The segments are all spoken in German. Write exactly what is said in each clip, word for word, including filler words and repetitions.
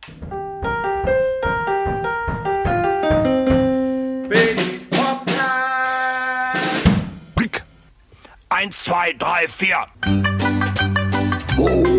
Billys Podcast. Eins, zwei, drei, vier. Oh.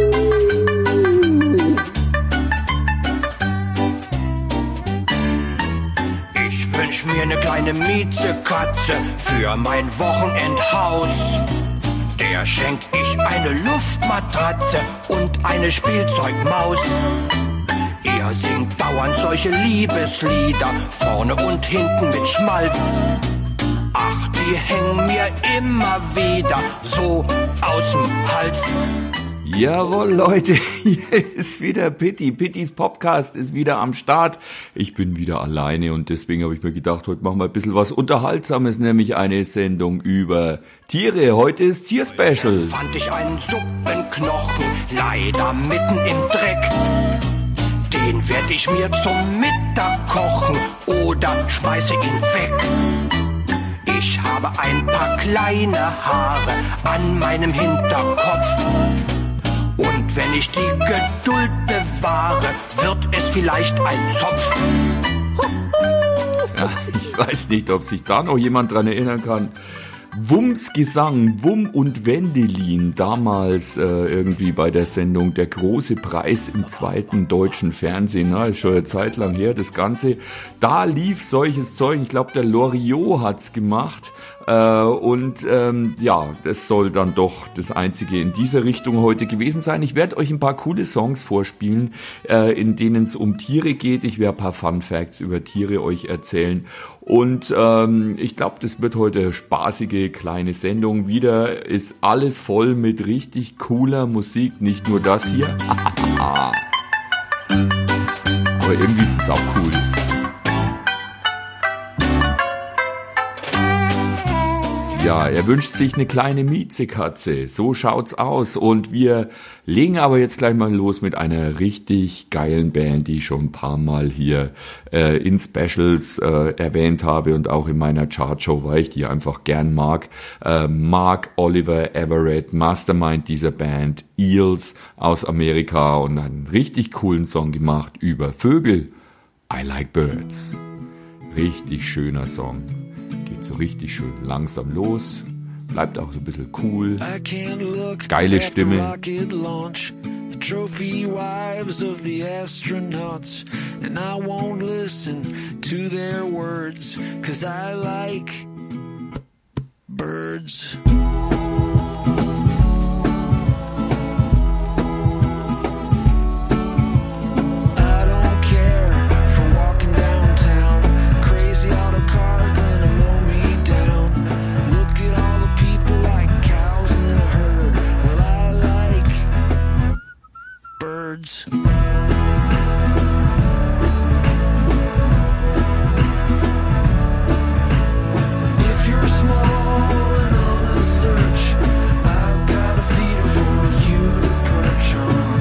Ich wünsch mir eine kleine Miezekatze für mein Wochenendhaus. Der schenk ich eine Luftmatratze und eine Spielzeugmaus. Er singt dauernd solche Liebeslieder, vorne und hinten mit Schmalz. Ach, die hängen mir immer wieder so aus'm Hals. Jawohl, Leute, hier ist wieder Pitti. Pittis Podcast ist wieder am Start. Ich bin wieder alleine und deswegen habe ich mir gedacht, heute machen wir ein bisschen was Unterhaltsames, nämlich eine Sendung über Tiere. Heute ist Tierspecial. Fand ich einen Suppenknochen, leider mitten im Dreck. Den werd ich mir zum Mittag kochen oder schmeiße ihn weg. Ich habe ein paar kleine Haare an meinem Hinterkopf. Und wenn ich die Geduld bewahre, wird es vielleicht ein Zopf. Ja, ich weiß nicht, ob sich da noch jemand dran erinnern kann. Wumms Gesang, Wum und Wendelin, damals äh, irgendwie bei der Sendung Der große Preis im zweiten deutschen Fernsehen, na, ist schon eine Zeit lang her, das Ganze. Da lief solches Zeug, ich glaube der Loriot hat's gemacht. Äh, und ähm, ja, das soll dann doch das Einzige in dieser Richtung heute gewesen sein. Ich werde euch ein paar coole Songs vorspielen, äh, in denen es um Tiere geht. Ich werde ein paar Fun Facts über Tiere euch erzählen. Und ähm, ich glaube, das wird heute eine spaßige kleine Sendung. Wieder ist alles voll mit richtig cooler Musik, nicht nur das hier. Aber irgendwie ist es auch cool. Ja, er wünscht sich eine kleine Miezekatze. So schaut's aus. Und wir legen aber jetzt gleich mal los mit einer richtig geilen Band, die ich schon ein paar Mal hier äh, in Specials äh, erwähnt habe und auch in meiner Chartshow, weil ich die einfach gern mag. Äh, Mark Oliver Everett, Mastermind dieser Band, Eels aus Amerika, und einen richtig coolen Song gemacht über Vögel. I Like Birds. Richtig schöner Song. Geht so richtig schön langsam los, bleibt auch so ein bisschen cool, geile Stimme. The trophy wives of the astronauts, and I won't listen to their words, 'cause I like birds. If you're small and on a search, I've got a feeder for you to perch on.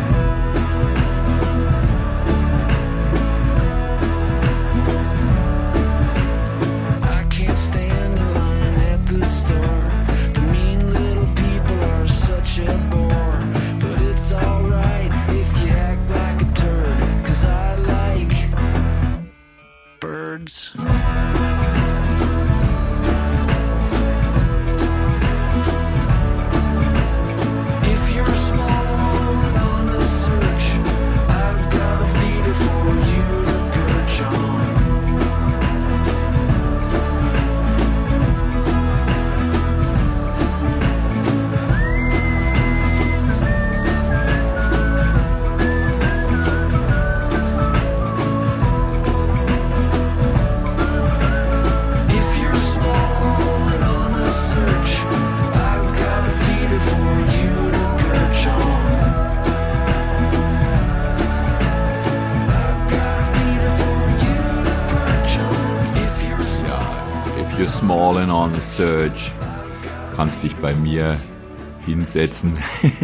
I can't stand in line at the store. The mean little people are such a bore, but it's alright if you act like a turd, 'cause I like birds. If you're small and on a search, I've got a feeder for you to perch on. If you're small and on a search, I've got a feeder for you to perch on. I've got a feeder for you to perch on. If you're small. Ja, if you're small and on a search, kannst dich bei mir hinsetzen.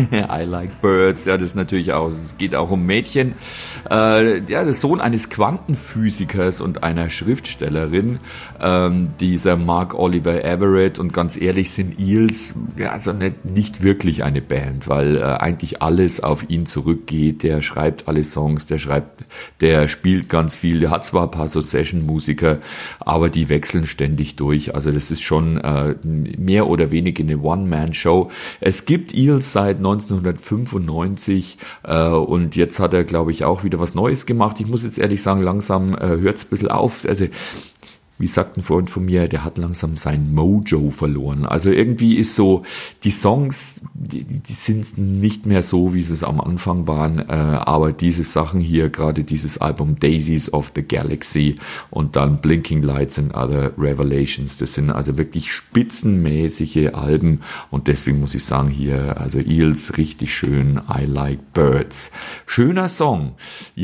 I like birds. Ja, das ist natürlich auch, es geht auch um Mädchen. Äh, ja, der Sohn eines Quantenphysikers und einer Schriftstellerin, ähm, dieser Mark Oliver Everett. Und ganz ehrlich sind Eels ja also nicht, nicht wirklich eine Band, weil äh, eigentlich alles auf ihn zurückgeht. Der schreibt alle Songs, der schreibt, der spielt ganz viel. Der hat zwar ein paar so Session-Musiker, aber die wechseln ständig durch. Also das ist schon äh, mehr oder weniger eine One-Man-Show. Es gibt Eels seit neunzehnhundertfünfundneunzig äh, und jetzt hat er, glaube ich, auch wieder was Neues gemacht. Ich muss jetzt ehrlich sagen, langsam äh, hört es ein bisschen auf. Also wie sagt ein Freund von mir, der hat langsam sein Mojo verloren. Also irgendwie ist so, die Songs, die, die sind nicht mehr so, wie sie es am Anfang waren, äh, aber diese Sachen hier, gerade dieses Album Daisies of the Galaxy und dann Blinking Lights and Other Revelations, das sind also wirklich spitzenmäßige Alben und deswegen muss ich sagen hier, also Eels, richtig schön, I Like Birds. Schöner Song.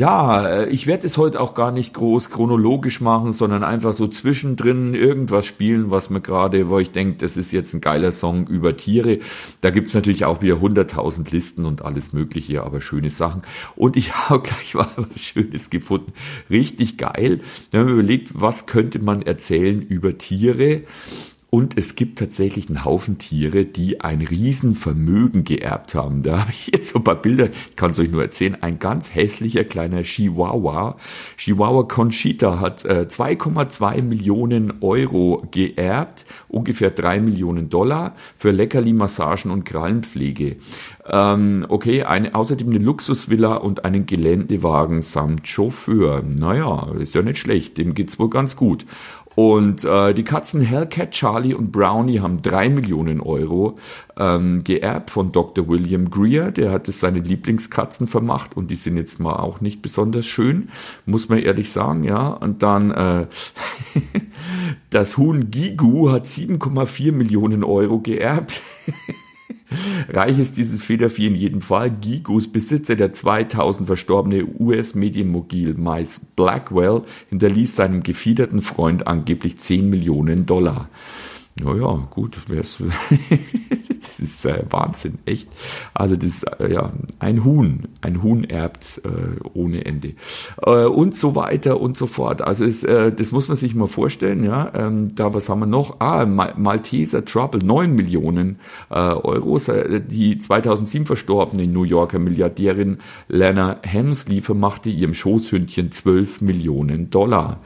Ja, ich werde es heute auch gar nicht groß chronologisch machen, sondern einfach so zwischendrin irgendwas spielen, was mir gerade, wo ich denke, das ist jetzt ein geiler Song über Tiere. Da gibt's natürlich auch wieder hunderttausend Listen und alles mögliche, aber schöne Sachen. Und ich habe gleich mal was Schönes gefunden. Richtig geil. Wir haben überlegt, was könnte man erzählen über Tiere? Und es gibt tatsächlich einen Haufen Tiere, die ein Riesenvermögen geerbt haben. Da habe ich jetzt so ein paar Bilder, ich kann es euch nur erzählen. Ein ganz hässlicher kleiner Chihuahua. Chihuahua Conchita hat äh, zwei Komma zwei Millionen Euro geerbt, ungefähr drei Millionen Dollar für Leckerli, Massagen und Krallenpflege. Ähm, okay, eine, außerdem eine Luxusvilla und einen Geländewagen samt Chauffeur. Naja, ist ja nicht schlecht, dem geht's wohl ganz gut. Und äh, die Katzen Hellcat, Charlie und Brownie haben drei Millionen Euro ähm, geerbt von Doktor William Greer. Der hat es seine Lieblingskatzen vermacht und die sind jetzt mal auch nicht besonders schön, muss man ehrlich sagen, ja. Und dann äh, das Huhn Gigu hat sieben Komma vier Millionen Euro geerbt. Reich ist dieses Federvieh in jedem Fall. Gigus Besitzer, der zweitausend verstorbene U S-Medienmogul Mice Blackwell, hinterließ seinem gefiederten Freund angeblich zehn Millionen Dollar. Naja, gut, das ist äh, Wahnsinn, echt. Also das ist äh, ja ein Huhn, ein Huhn erbt äh, ohne Ende äh, und so weiter und so fort. Also es, äh, das muss man sich mal vorstellen, ja. Ähm, da was haben wir noch? Ah, Mal- Malteser Trouble, neun Millionen äh, Euro. Die zweitausendsieben verstorbene New Yorker Milliardärin Lana Hemsley vermachte ihrem Schoßhündchen zwölf Millionen Dollar.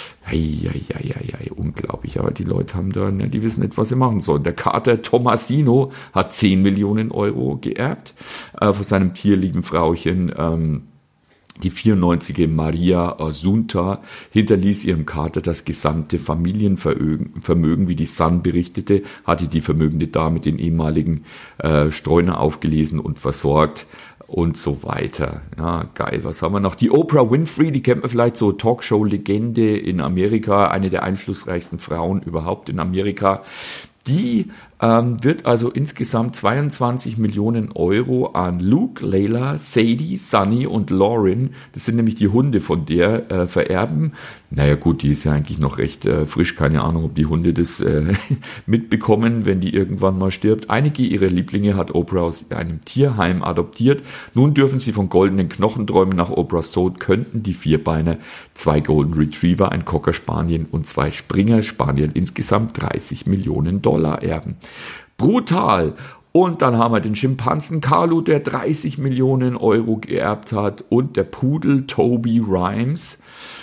Eieieiei, unglaublich, aber die Leute haben da, ne, die wissen nicht, was sie machen sollen. Der Kater Tomasino hat zehn Millionen Euro geerbt äh, von seinem tierlieben Frauchen. Ähm, die vierundneunzigjährige Maria Asunta hinterließ ihrem Kater das gesamte Familienvermögen, wie die Sun berichtete, hatte die vermögende Dame den ehemaligen äh, Streuner aufgelesen und versorgt. Und so weiter. Ja, geil. Was haben wir noch? Die Oprah Winfrey, die kennt man vielleicht, so Talkshow-Legende in Amerika, eine der einflussreichsten Frauen überhaupt in Amerika. Die ähm, wird also insgesamt zweiundzwanzig Millionen Euro an Luke, Layla, Sadie, Sunny und Lauren, das sind nämlich die Hunde von der, äh, vererben. Naja gut, die ist ja eigentlich noch recht äh, frisch, keine Ahnung, ob die Hunde das äh, mitbekommen, wenn die irgendwann mal stirbt. Einige ihrer Lieblinge hat Oprah aus einem Tierheim adoptiert. Nun dürfen sie von goldenen Knochen träumen. Nach Oprahs Tod könnten die Vierbeiner, zwei Golden Retriever, ein Cocker Spaniel und zwei Springer Spaniel insgesamt dreißig Millionen Dollar erben. Brutal! Und dann haben wir den Schimpansen Carlo, der dreißig Millionen Euro geerbt hat, und der Pudel Toby Rhymes,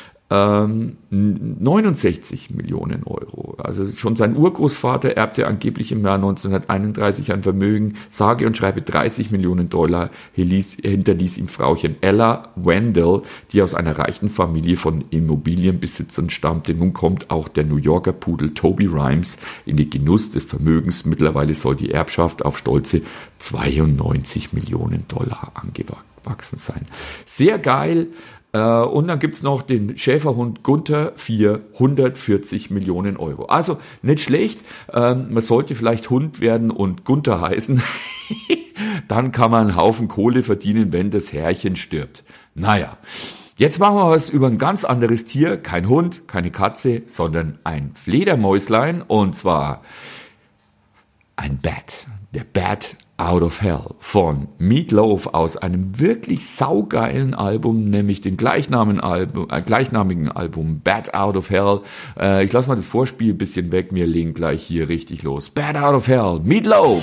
ähm, neunundsechzig Millionen Euro. Also schon sein Urgroßvater erbte angeblich im Jahr neunzehnhunderteinunddreißig ein Vermögen, sage und schreibe dreißig Millionen Dollar, hinterließ, hinterließ ihm Frauchen Ella Wendell, die aus einer reichen Familie von Immobilienbesitzern stammte. Nun kommt auch der New Yorker Pudel Toby Rhymes in den Genuss des Vermögens. Mittlerweile soll die Erbschaft auf stolze zweiundneunzig Millionen Dollar angewachsen sein. Sehr geil. Und dann gibt's noch den Schäferhund Gunther für hundertvierzig Millionen Euro. Also nicht schlecht. Man sollte vielleicht Hund werden und Gunther heißen. Dann kann man einen Haufen Kohle verdienen, wenn das Herrchen stirbt. Naja, jetzt machen wir was über ein ganz anderes Tier. Kein Hund, keine Katze, sondern ein Fledermäuslein. Und zwar ein Bat. Der Bat Out of Hell von Meat Loaf aus einem wirklich saugeilen Album, nämlich dem gleichnamigen Album, äh, gleichnamigen Album Bad Out of Hell. Äh, ich lasse mal das Vorspiel ein bisschen weg, wir legen gleich hier richtig los. Bad Out of Hell, Meat Loaf.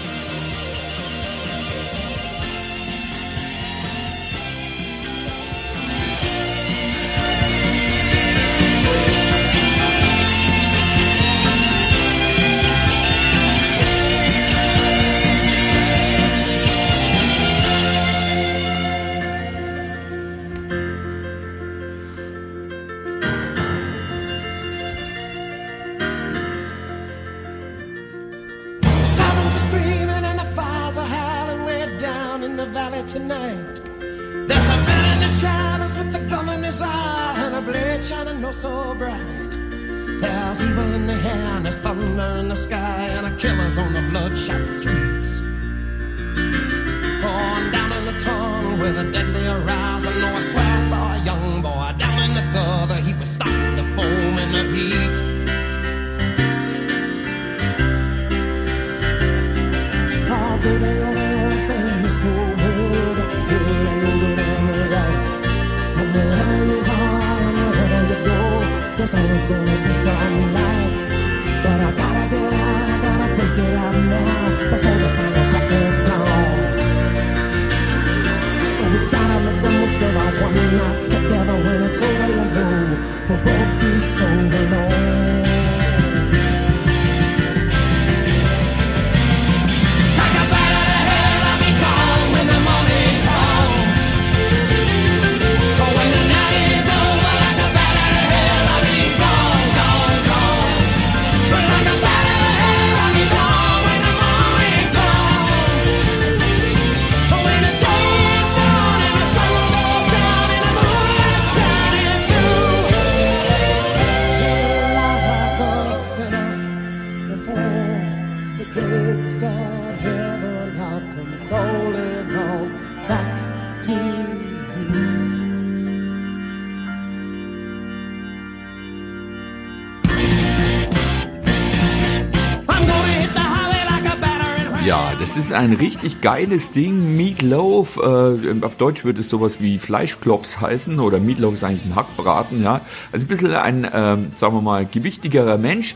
Ja, das ist ein richtig geiles Ding. Meat Loaf, äh, auf Deutsch würde es sowas wie Fleischklops heißen, oder Meat Loaf ist eigentlich ein Hackbraten, ja. Also ein bisschen ein, äh, sagen wir mal, gewichtigerer Mensch.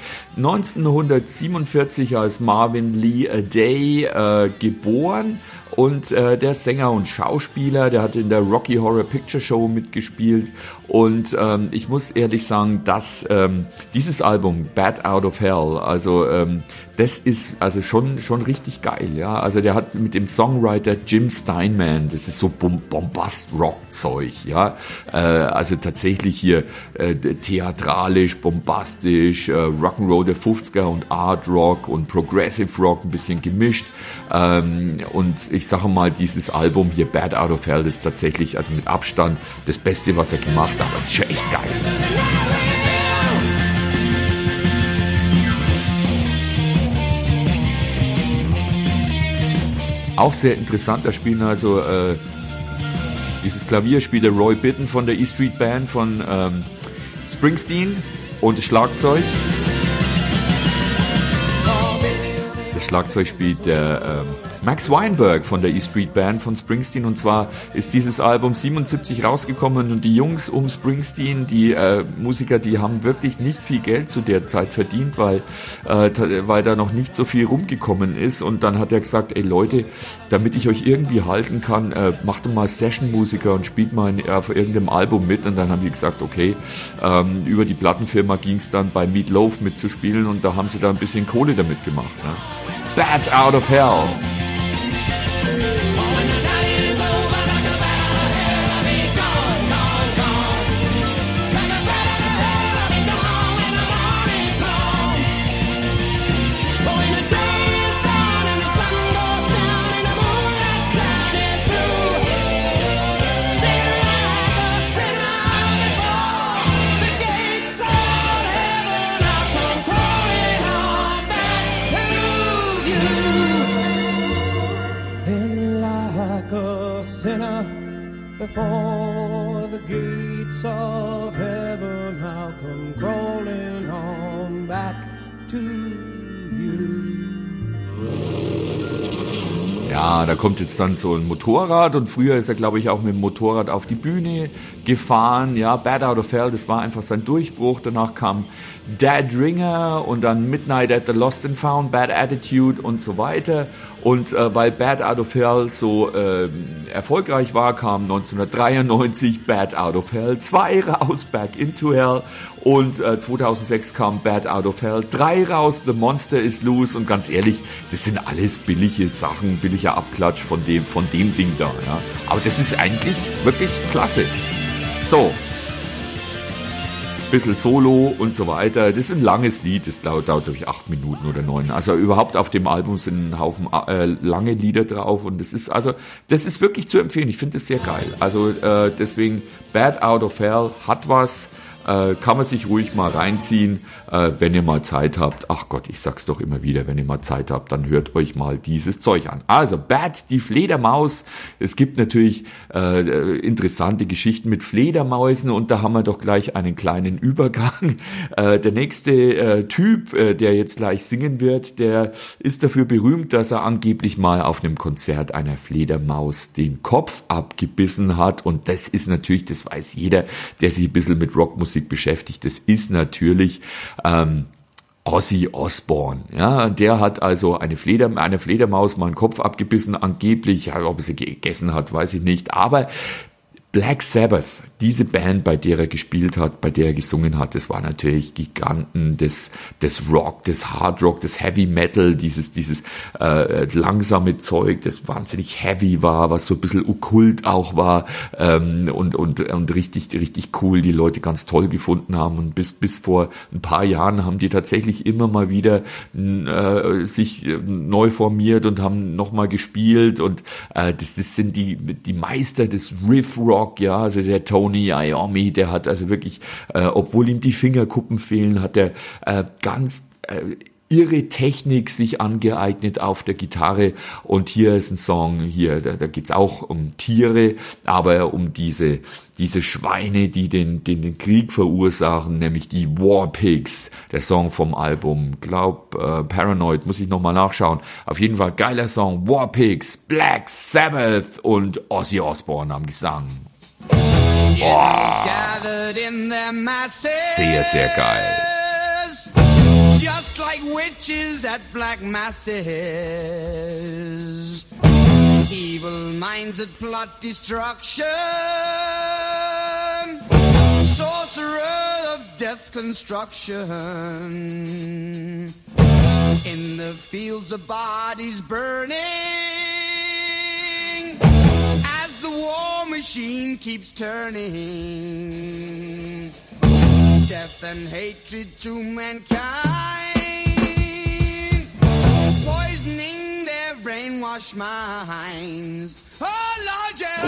neunzehnhundertsiebenundvierzig als Marvin Lee Day äh, geboren. Und äh, der ist Sänger und Schauspieler, der hat in der Rocky Horror Picture Show mitgespielt. Und ähm, ich muss ehrlich sagen, dass ähm, dieses Album Bad Out of Hell, also ähm, das ist also schon schon richtig geil, ja. Also der hat mit dem Songwriter Jim Steinman, das ist so Bombast-Rock-Zeug, ja. Äh, also tatsächlich hier äh, theatralisch, bombastisch, äh, Rock'n'Roll der fünfziger und Art Rock und Progressive Rock ein bisschen gemischt. Ähm, und ich sage mal, dieses Album hier Bad Out of Hell ist tatsächlich also mit Abstand das Beste, was er gemacht hat. Aber es ist schon echt geil. Auch sehr interessant, da spielen also äh, dieses Klavier spielt der Roy Bittan von der E Street Band von ähm, Springsteen und das Schlagzeug. Das Schlagzeug spielt der ähm, Max Weinberg von der E Street Band von Springsteen, und zwar ist dieses Album siebenundsiebzig rausgekommen und die Jungs um Springsteen, die äh, Musiker, die haben wirklich nicht viel Geld zu der Zeit verdient, weil, äh, weil da noch nicht so viel rumgekommen ist, und dann hat er gesagt, ey Leute, damit ich euch irgendwie halten kann, äh, macht doch mal Session-Musiker und spielt mal in, auf irgendeinem Album mit, und dann haben die gesagt, okay, ähm, über die Plattenfirma ging es dann bei Meat Loaf mitzuspielen, und da haben sie da ein bisschen Kohle damit gemacht. Ne? Bad Out of Hell. Before the gates of heaven, I'll come crawling on back to you. Ja, da kommt jetzt dann so ein Motorrad und früher ist er, glaube ich, auch mit dem Motorrad auf die Bühne gefahren. Ja, Bad Out of Hell, das war einfach sein Durchbruch. Danach kam Dead Ringer und dann Midnight at the Lost and Found, Bad Attitude und so weiter. Und äh, weil Bad Out of Hell so äh, erfolgreich war, kam neunzehnhundertdreiundneunzig Bad Out of Hell zwei raus, Back into Hell. Und äh, zweitausendsechs kam Bad Out of Hell drei raus, The Monster is Loose. Und ganz ehrlich, das sind alles billige Sachen, billiger Abklatsch von dem, von dem Ding da. Ja. Aber das ist eigentlich wirklich klasse. So. Bisschen Solo und so weiter. Das ist ein langes Lied, das dauert, dauert glaube ich, acht Minuten oder neun. Also überhaupt auf dem Album sind ein Haufen äh, lange Lieder drauf und das ist also, das ist wirklich zu empfehlen. Ich finde das sehr geil. Also äh, deswegen Bad Out of Hell hat was. Äh, kann man sich ruhig mal reinziehen, äh, wenn ihr mal Zeit habt. Ach Gott, ich sag's doch immer wieder, wenn ihr mal Zeit habt, dann hört euch mal dieses Zeug an. Also, Bad, die Fledermaus. Es gibt natürlich äh, interessante Geschichten mit Fledermäusen und da haben wir doch gleich einen kleinen Übergang. Äh, der nächste äh, Typ, äh, der jetzt gleich singen wird, der ist dafür berühmt, dass er angeblich mal auf einem Konzert einer Fledermaus den Kopf abgebissen hat und das ist natürlich, das weiß jeder, der sich ein bisschen mit Rockmusik beschäftigt. Das ist natürlich ähm, Ozzy Osbourne. Ja, der hat also eine Fleder, eine Fledermaus mal einen Kopf abgebissen, angeblich. Ja, ob er sie gegessen hat, weiß ich nicht. Aber Black Sabbath, diese Band, bei der er gespielt hat, bei der er gesungen hat, das war natürlich Giganten des, des Rock, des Hard Rock, des Heavy Metal, dieses, dieses äh, langsame Zeug, das wahnsinnig heavy war, was so ein bisschen okkult auch war ähm, und, und, und richtig, richtig cool, die Leute ganz toll gefunden haben und bis, bis vor ein paar Jahren haben die tatsächlich immer mal wieder äh, sich neu formiert und haben nochmal gespielt und äh, das, das sind die, die Meister des Riff Rock. Ja, also der Tony Iommi, der hat also wirklich, äh, obwohl ihm die Fingerkuppen fehlen, hat er äh, ganz äh, irre Technik sich angeeignet auf der Gitarre und hier ist ein Song, hier, da, da geht's auch um Tiere, aber um diese diese Schweine, die den, den, den Krieg verursachen, nämlich die War Pigs, der Song vom Album, glaub, äh, Paranoid, muss ich nochmal nachschauen. Auf jeden Fall geiler Song, War Pigs, Black Sabbath und Ozzy Osbourne am Gesang. Boah. Sehr, sehr geil. Just like witches at black masses, evil minds that plot destruction, sorcerer of death's construction, in the fields of bodies burning, as the war machine keeps turning, death and hatred to mankind, poisoning their brainwashed minds. Oh Lord, yeah.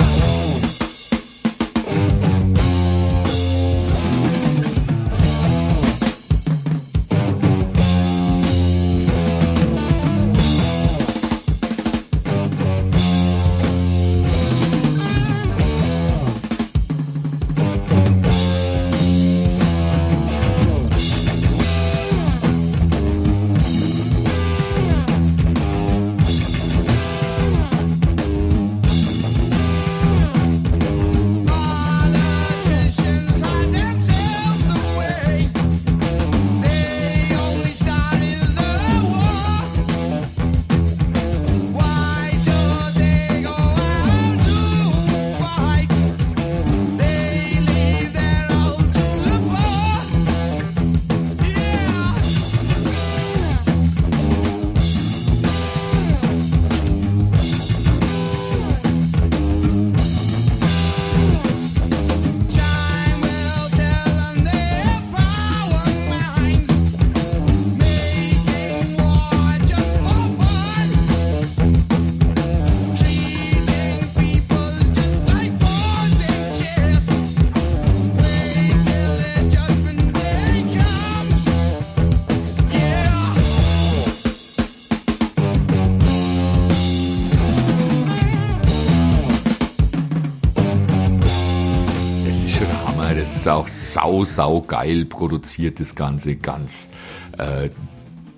Auch sau, sau geil produziert, das Ganze, ganz äh,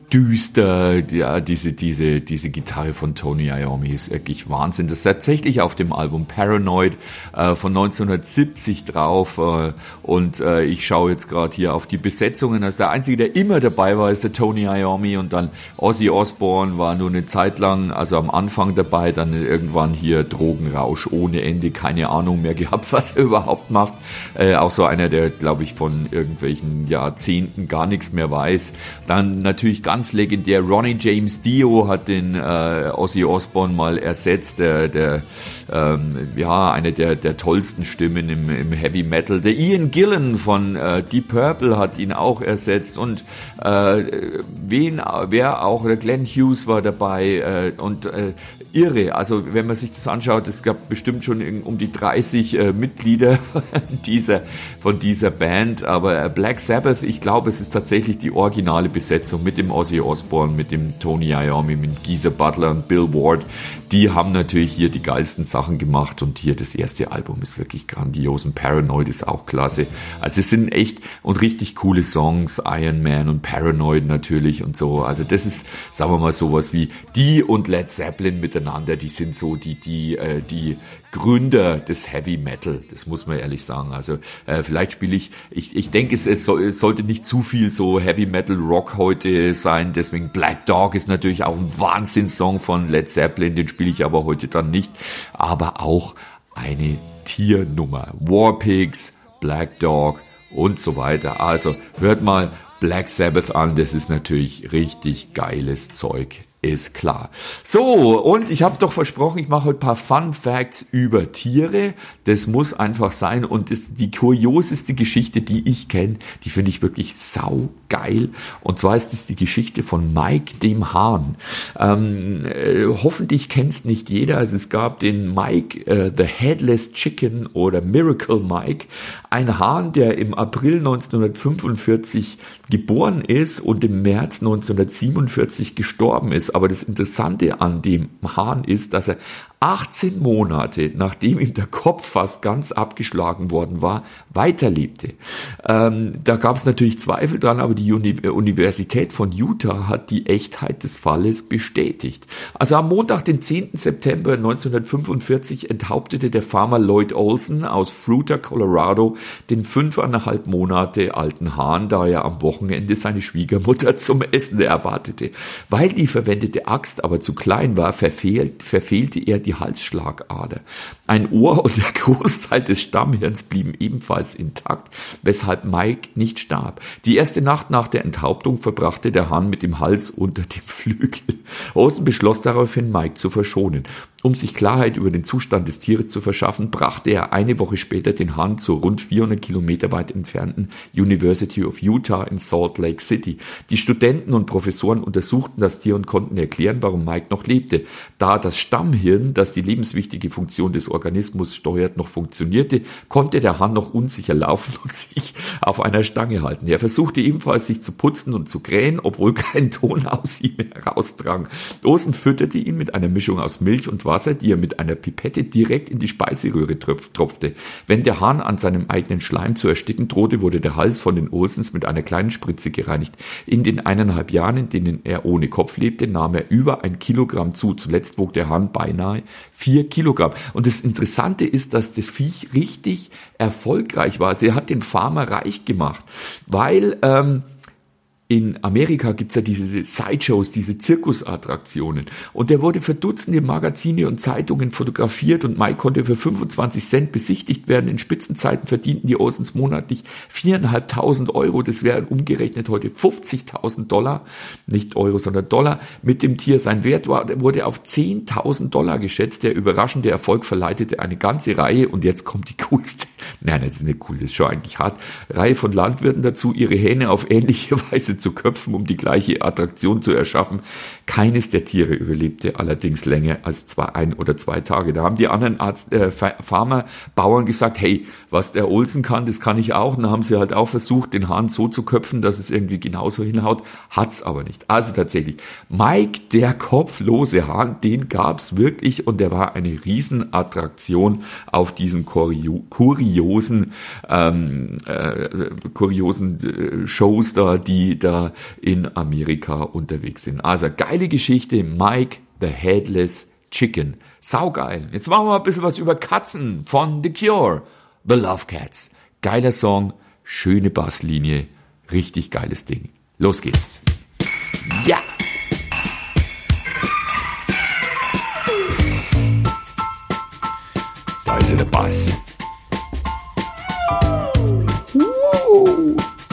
düster, ja, diese, diese, diese Gitarre von Tony Iommi ist wirklich Wahnsinn. Das ist tatsächlich auf dem Album Paranoid äh, von neunzehnhundertsiebzig drauf äh, und äh, ich schaue jetzt gerade hier auf die Besetzungen. Also der Einzige, der immer dabei war, ist der Tony Iommi und dann Ozzy Osbourne war nur eine Zeit lang, also am Anfang dabei, dann irgendwann hier Drogenrausch ohne Ende, keine Ahnung mehr gehabt, was er überhaupt macht. Äh, auch so einer, der, glaube ich, von irgendwelchen Jahrzehnten gar nichts mehr weiß. Dann natürlich ganz Ganz legendär, Ronnie James Dio hat den äh, Ozzy Osbourne mal ersetzt, der, der ähm, ja, eine der, der tollsten Stimmen im, im Heavy Metal. Der Ian Gillan von äh, Deep Purple hat ihn auch ersetzt und äh, wen, wer auch, der Glenn Hughes war dabei äh, und äh, irre, also wenn man sich das anschaut, es gab bestimmt schon um die dreißig äh, Mitglieder dieser, von dieser Band, aber äh, Black Sabbath, ich glaube, es ist tatsächlich die originale Besetzung mit dem Ozzy Osbourne, mit dem Tony Iommi, mit Geezer Butler und Bill Ward, die haben natürlich hier die geilsten Sachen gemacht und hier das erste Album ist wirklich grandios und Paranoid ist auch klasse. Also es sind echt und richtig coole Songs, Iron Man und Paranoid natürlich und so, also das ist, sagen wir mal, sowas wie die und Led Zeppelin miteinander, die sind so die, die, äh, die Gründer des Heavy Metal, das muss man ehrlich sagen. Also äh, vielleicht spiele ich, ich, ich denke, es, es, soll, es sollte nicht zu viel so Heavy Metal Rock heute sein, deswegen Black Dog ist natürlich auch ein Wahnsinnssong von Led Zeppelin, den spiele ich aber heute dann nicht, aber auch eine Tiernummer, War Pigs, Black Dog und so weiter. Also hört mal Black Sabbath an, das ist natürlich richtig geiles Zeug. Ist klar. So, und ich habe doch versprochen, ich mache heute ein paar Fun Facts über Tiere. Das muss einfach sein. Und das, die kurioseste Geschichte, die ich kenne, die finde ich wirklich saugeil. Und zwar ist es die Geschichte von Mike dem Hahn. Ähm, äh, hoffentlich kennt es nicht jeder. Also es gab den Mike, äh, the Headless Chicken oder Miracle Mike. Ein Hahn, der im April neunzehnhundertfünfundvierzig geboren ist und im März neunzehnhundertsiebenundvierzig gestorben ist. Aber das Interessante an dem Hahn ist, dass er achtzehn Monate, nachdem ihm der Kopf fast ganz abgeschlagen worden war, weiterlebte. Ähm, da gab es natürlich Zweifel dran, aber die Uni- Universität von Utah hat die Echtheit des Falles bestätigt. Also am Montag, den zehnten September neunzehnhundertfünfundvierzig, enthauptete der Farmer Lloyd Olson aus Fruita, Colorado, den fünfeinhalb Monate alten Hahn, da er am Wochenende seine Schwiegermutter zum Essen erwartete. Weil die verwendete Axt aber zu klein war, verfehlt, verfehlte er die die Halsschlagader. Ein Ohr und der Großteil des Stammhirns blieben ebenfalls intakt, weshalb Mike nicht starb. Die erste Nacht nach der Enthauptung verbrachte der Hahn mit dem Hals unter dem Flügel. Olson beschloss daraufhin, Mike zu verschonen. Um sich Klarheit über den Zustand des Tieres zu verschaffen, brachte er eine Woche später den Hahn zur rund vierhundert Kilometer weit entfernten University of Utah in Salt Lake City. Die Studenten und Professoren untersuchten das Tier und konnten erklären, warum Mike noch lebte. Da das Stammhirn, das die lebenswichtige Funktion des Organismus steuert, noch funktionierte, konnte der Hahn noch unsicher laufen und sich auf einer Stange halten. Er versuchte ebenfalls, sich zu putzen und zu krähen, obwohl kein Ton aus ihm herausdrang. Olson fütterte ihn mit einer Mischung aus Milch und Wasser, die er mit einer Pipette direkt in die Speiseröhre tropfte. Wenn der Hahn an seinem eigenen Schleim zu ersticken drohte, wurde der Hals von den Olsons mit einer kleinen Spritze gereinigt. In den eineinhalb Jahren, in denen er ohne Kopf lebte, nahm er über ein Kilogramm zu. Zuletzt wog der Hahn beinahe vier Kilogramm. Und das Interessante ist, dass das Viech richtig erfolgreich war. Also er hat den Farmer reich gemacht, weil ähm, in Amerika gibt's ja diese Sideshows, diese Zirkusattraktionen. Und der wurde für Dutzende Magazine und Zeitungen fotografiert und Mike konnte für fünfundzwanzig Cent besichtigt werden. In Spitzenzeiten verdienten die Olsons monatlich viertausendfünfhundert Euro. Das wären umgerechnet heute fünfzigtausend Dollar. Nicht Euro, sondern Dollar mit dem Tier. Sein Wert war, wurde auf zehntausend Dollar geschätzt. Der überraschende Erfolg verleitete eine ganze Reihe, und jetzt kommt die coolste, nein, das ist nicht cool, das ist schon eigentlich hart, Reihe von Landwirten dazu, ihre Hähne auf ähnliche Weise zu köpfen, um die gleiche Attraktion zu erschaffen. Keines der Tiere überlebte allerdings länger als zwei, ein oder zwei Tage. Da haben die anderen Arzt, äh, Farmer, Bauern gesagt, hey, was der Olson kann, das kann ich auch. Und dann haben sie halt auch versucht, den Hahn so zu köpfen, dass es irgendwie genauso hinhaut. Hat's aber nicht. Also tatsächlich, Mike, der kopflose Hahn, den gab's wirklich, und der war eine Riesenattraktion auf diesen kurio- kuriosen, ähm, äh, kuriosen äh, Shows da, die da da in Amerika unterwegs sind. Also geile Geschichte, Mike the Headless Chicken. Saugeil. Jetzt machen wir mal ein bisschen was über Katzen von The Cure. The Love Cats. Geiler Song, schöne Basslinie, richtig geiles Ding. Los geht's. Ja! Da ist der Bass. Woo.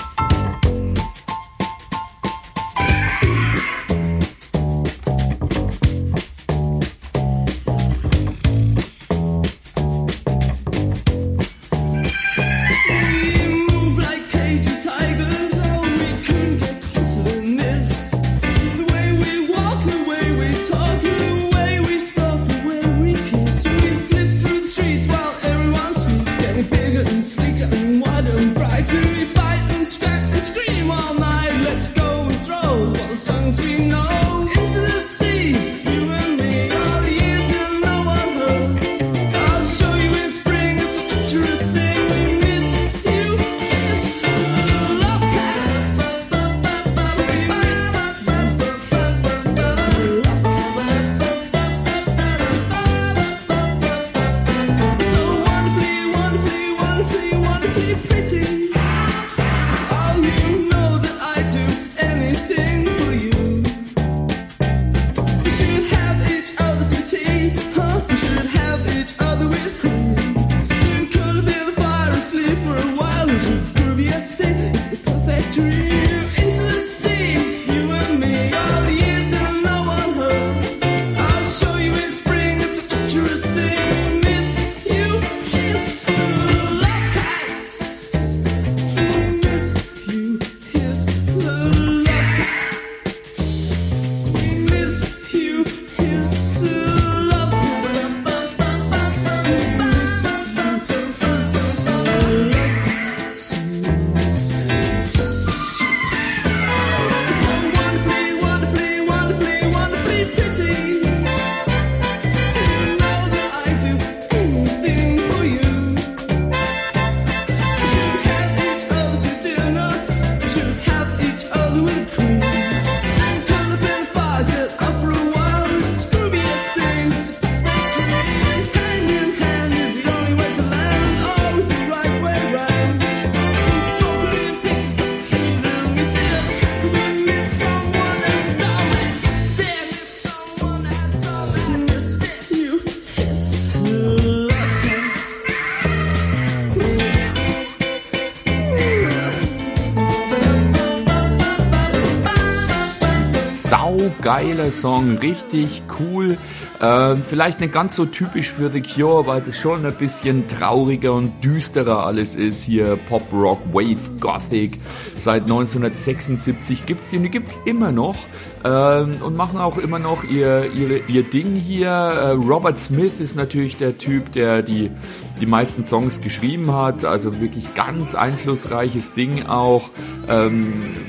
Geiler Song, richtig cool. Äh, vielleicht nicht ganz so typisch für The Cure, weil das schon ein bisschen trauriger und düsterer alles ist. Hier Pop, Rock, Wave, Gothic. Seit neunzehnhundertsechsundsiebzig gibt's die und die gibt's immer noch äh, und machen auch immer noch ihr, ihre, ihr Ding hier. Äh, Robert Smith ist natürlich der Typ, der die, die meisten Songs geschrieben hat. Also wirklich ganz einflussreiches Ding auch. Ähm,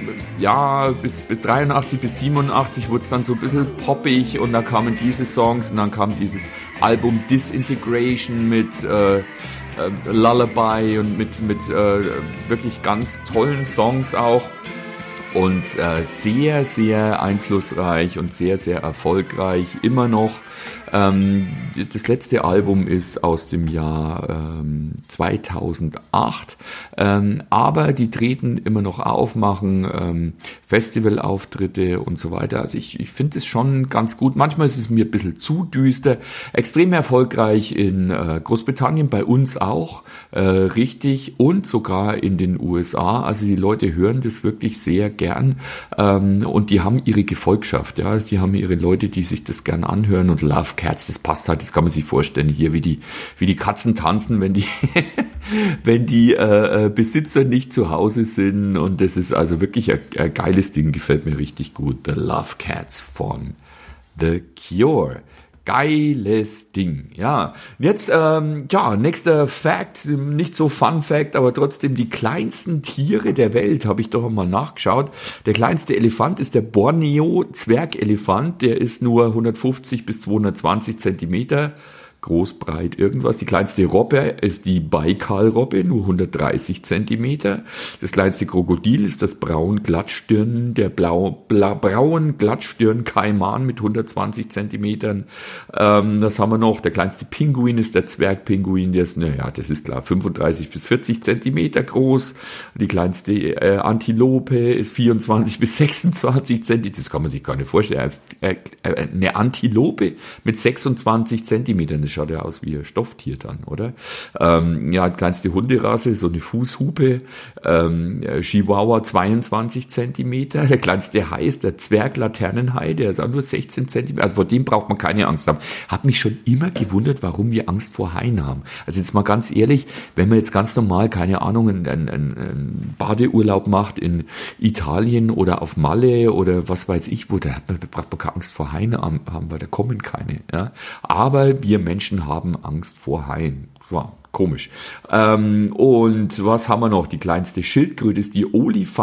ja, bis, bis dreiundachtzig bis siebenundachtzig wurde es dann so ein bisschen poppig und da kamen diese Songs und dann kam dieses Album Disintegration mit äh, äh, Lullaby und mit, mit äh, wirklich ganz tollen Songs auch und äh, sehr, sehr einflussreich und sehr, sehr erfolgreich immer noch. Ähm, das letzte Album ist aus dem Jahr ähm, zweitausendacht, ähm, aber die treten immer noch auf, machen ähm, Festivalauftritte und so weiter. Also ich, ich finde es schon ganz gut. Manchmal ist es mir ein bisschen zu düster. Extrem erfolgreich in äh, Großbritannien, bei uns auch, äh, richtig, und sogar in den U S A. Also die Leute hören das wirklich sehr gern ähm, und die haben ihre Gefolgschaft. Ja, also die haben ihre Leute, die sich das gern anhören und Love Cats, das passt halt, das kann man sich vorstellen, hier wie die wie die Katzen tanzen, wenn die wenn die äh, Besitzer nicht zu Hause sind und das ist also wirklich ein, ein geiles Ding, gefällt mir richtig gut. The Love Cats von The Cure. Geiles Ding, ja. Jetzt, ähm, ja, nächster Fact, nicht so Fun Fact, aber trotzdem die kleinsten Tiere der Welt, habe ich doch einmal nachgeschaut. Der kleinste Elefant ist der Borneo-Zwergelefant, der ist nur hundertfünfzig bis zweihundertzwanzig Zentimeter groß, breit, irgendwas. Die kleinste Robbe ist die Baikal-Robbe, nur hundertdreißig Zentimeter. Das kleinste Krokodil ist das Braun-Glattstirn, der Blau, Bla, Braun-Glattstirn-Kaiman mit hundertzwanzig Zentimetern. Ähm, das haben wir noch. Der kleinste Pinguin ist der Zwergpinguin, der ist, naja, das ist klar, fünfunddreißig bis vierzig Zentimeter groß. Die kleinste äh, Antilope ist vierundzwanzig bis sechsundzwanzig Zentimeter. Das kann man sich gar nicht vorstellen. Äh, äh, eine Antilope mit sechsundzwanzig Zentimetern, das schaut ja aus wie ein Stofftier dann, oder? Ähm, ja, die kleinste Hunderasse, so eine Fußhupe, ähm, Chihuahua zweiundzwanzig Zentimeter, der kleinste Hai ist der Zwerglaternenhai, der ist auch nur sechzehn Zentimeter, also vor dem braucht man keine Angst haben. Hat mich schon immer gewundert, warum wir Angst vor Haien haben. Also jetzt mal ganz ehrlich, wenn man jetzt ganz normal, keine Ahnung, einen, einen, einen Badeurlaub macht in Italien oder auf Malle oder was weiß ich wo, da, hat man, da braucht man keine Angst vor Haien haben, weil da kommen keine. Ja? Aber wir Menschen haben Angst vor Haien. Wow, komisch. Ähm, und was haben wir noch? Die kleinste Schildkröte ist die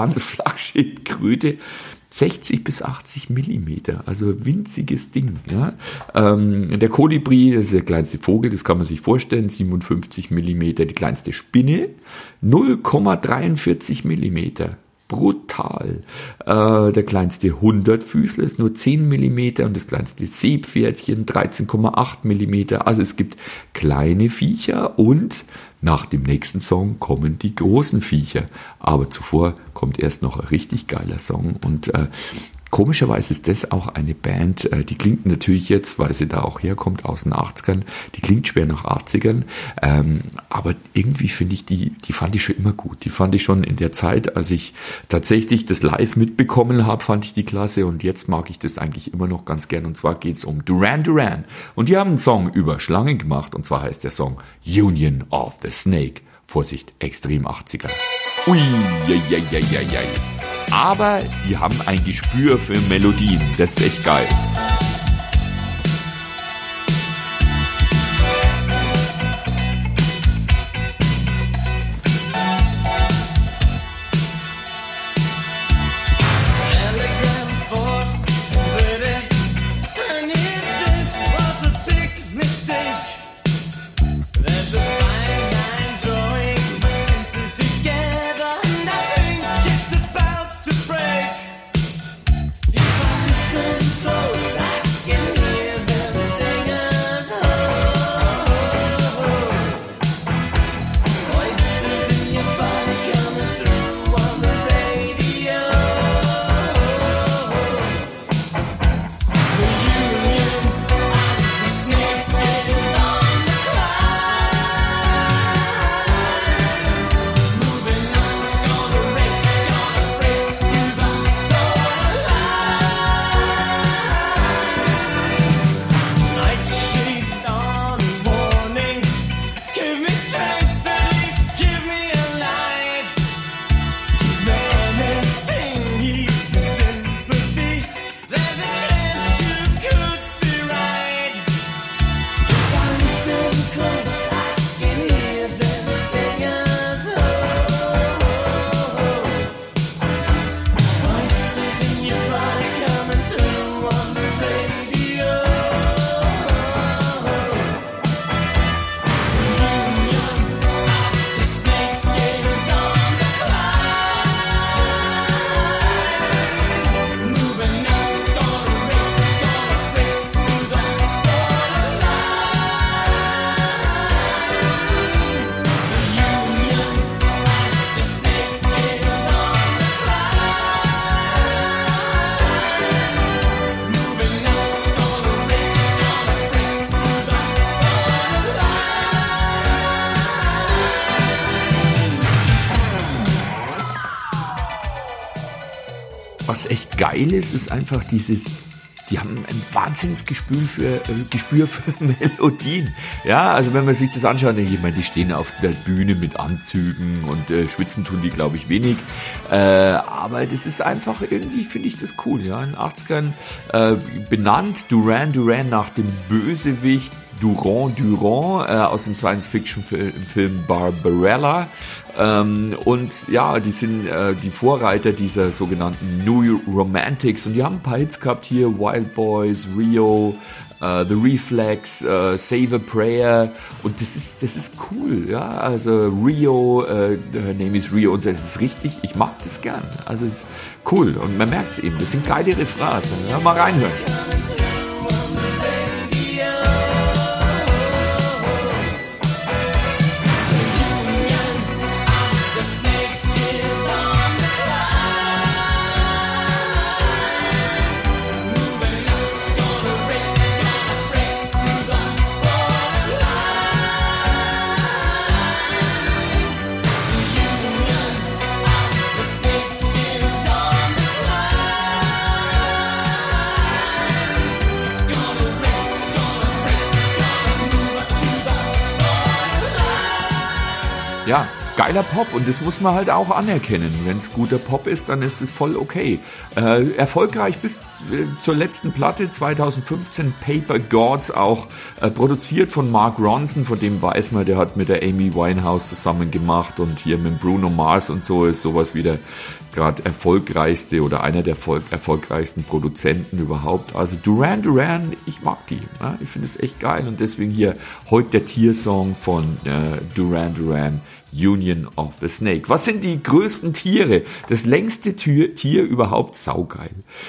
Olifants-Flachschildkröte. sechzig bis achtzig Millimeter, also winziges Ding. Ja? Ähm, der Kolibri, das ist der kleinste Vogel, das kann man sich vorstellen, siebenundfünfzig Millimeter. Die kleinste Spinne, null Komma dreiundvierzig Millimeter. Brutal. Äh, der kleinste Hundertfüßler ist nur zehn Millimeter und das kleinste Seepferdchen dreizehn Komma acht Millimeter. Also es gibt kleine Viecher und nach dem nächsten Song kommen die großen Viecher. Aber zuvor kommt erst noch ein richtig geiler Song und äh, komischerweise ist das auch eine Band, äh, die klingt natürlich jetzt, weil sie da auch herkommt, aus den achtzigern, die klingt schwer nach achtzigern, ähm, aber irgendwie finde ich, die die fand ich schon immer gut. Die fand ich schon in der Zeit, als ich tatsächlich das live mitbekommen habe, fand ich die klasse und jetzt mag ich das eigentlich immer noch ganz gern und zwar geht es um Duran Duran und die haben einen Song über Schlangen gemacht und zwar heißt der Song Union of the Snake. Vorsicht, extrem achtziger. Ui, ja, ja, ja, ja, ja. Aber die haben ein Gespür für Melodien. Das ist echt geil. Was echt geil ist, ist einfach dieses, die haben ein Wahnsinnsgespür für, äh, Gespür für Melodien. Ja, also wenn man sich das anschaut, denke ich, ich meine, die stehen auf der Bühne mit Anzügen und äh, schwitzen tun die, glaube ich, wenig. Äh, aber das ist einfach irgendwie, finde ich das cool. Ja, in den achtzigern äh, benannt Duran Duran nach dem Bösewicht Duran Duran äh, aus dem Science-Fiction-Film Barbarella. Ähm, und ja, die sind äh, die Vorreiter dieser sogenannten New Romantics und die haben ein paar Hits gehabt hier, Wild Boys, Rio, uh, The Reflex, uh, Save a Prayer und das ist, das ist cool, ja, also Rio, uh, her name is Rio und das ist richtig, ich mag das gern, also es ist cool und man merkt es eben, das sind geile Refrains, ja, mal reinhören. Ja, geiler Pop und das muss man halt auch anerkennen. Wenn es guter Pop ist, dann ist es voll okay. Äh, erfolgreich bis äh, zur letzten Platte zweitausendfünfzehn, Paper Gods, auch äh, produziert von Mark Ronson, von dem weiß man, der hat mit der Amy Winehouse zusammen gemacht und hier mit Bruno Mars und so ist sowas wie der gerade erfolgreichste oder einer der Erfolg, erfolgreichsten Produzenten überhaupt. Also Duran Duran, ich mag die. Ja? Ich finde es echt geil und deswegen hier heute der Tiersong von äh, Duran Duran, Union of the Snake. Was sind die größten Tiere? Das längste Tier, Tier überhaupt, saugeil,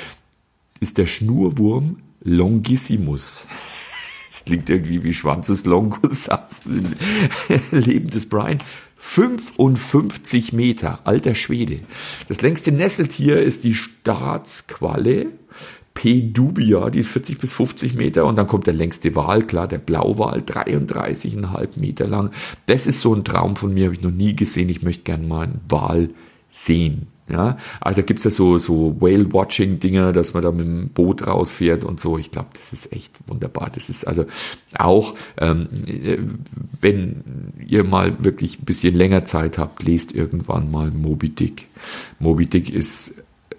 ist der Schnurwurm Longissimus. Das klingt irgendwie wie Schwanzes Longus aus dem Leben des Brian. fünfundfünfzig Meter, alter Schwede. Das längste Nesseltier ist die Staatsqualle, P. dubia, die ist vierzig bis fünfzig Meter und dann kommt der längste Wal, klar, der Blauwal, dreiunddreißig Komma fünf Meter lang. Das ist so ein Traum von mir, habe ich noch nie gesehen. Ich möchte gerne mal einen Wal sehen. Ja, also da gibt's ja so, so Whale-Watching-Dinger, dass man da mit dem Boot rausfährt und so. Ich glaube, das ist echt wunderbar. Das ist also auch, ähm, wenn ihr mal wirklich ein bisschen länger Zeit habt, lest irgendwann mal Moby Dick. Moby Dick ist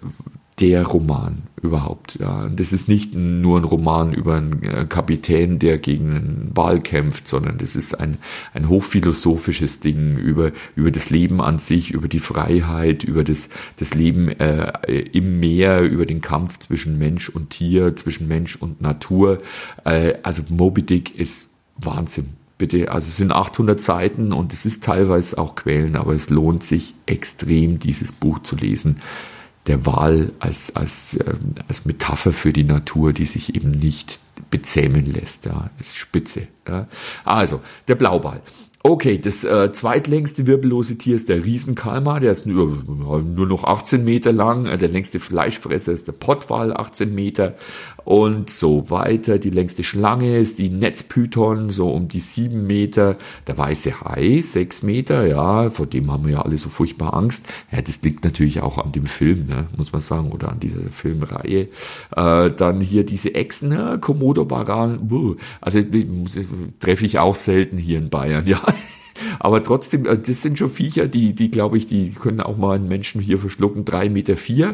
der Roman überhaupt. Ja. Und das ist nicht nur ein Roman über einen Kapitän, der gegen einen Wal kämpft, sondern das ist ein, ein hochphilosophisches Ding über, über das Leben an sich, über die Freiheit, über das, das Leben äh, im Meer, über den Kampf zwischen Mensch und Tier, zwischen Mensch und Natur. Äh, also Moby Dick ist Wahnsinn. Bitte, also es sind achthundert Seiten und es ist teilweise auch quälend, aber es lohnt sich extrem, dieses Buch zu lesen. Der Wal als, als, äh, als Metapher für die Natur, die sich eben nicht bezähmen lässt, ja, ist spitze. Ja. Also, der Blauwal. Okay, das äh, zweitlängste wirbellose Tier ist der Riesenkalmar, der ist nur, nur noch achtzehn Meter lang. Der längste Fleischfresser ist der Pottwal, achtzehn Meter und so weiter. Die längste Schlange ist die Netzpython, so um die sieben Meter. Der weiße Hai, sechs Meter, ja, vor dem haben wir ja alle so furchtbar Angst. Ja, das liegt natürlich auch an dem Film, ne, muss man sagen, oder an dieser Filmreihe. Äh, dann hier diese Echsen, ne, Komodo-Varan, also treffe ich auch selten hier in Bayern, ja. Aber trotzdem, das sind schon Viecher, die, die glaube ich, die können auch mal einen Menschen hier verschlucken, drei Meter vier.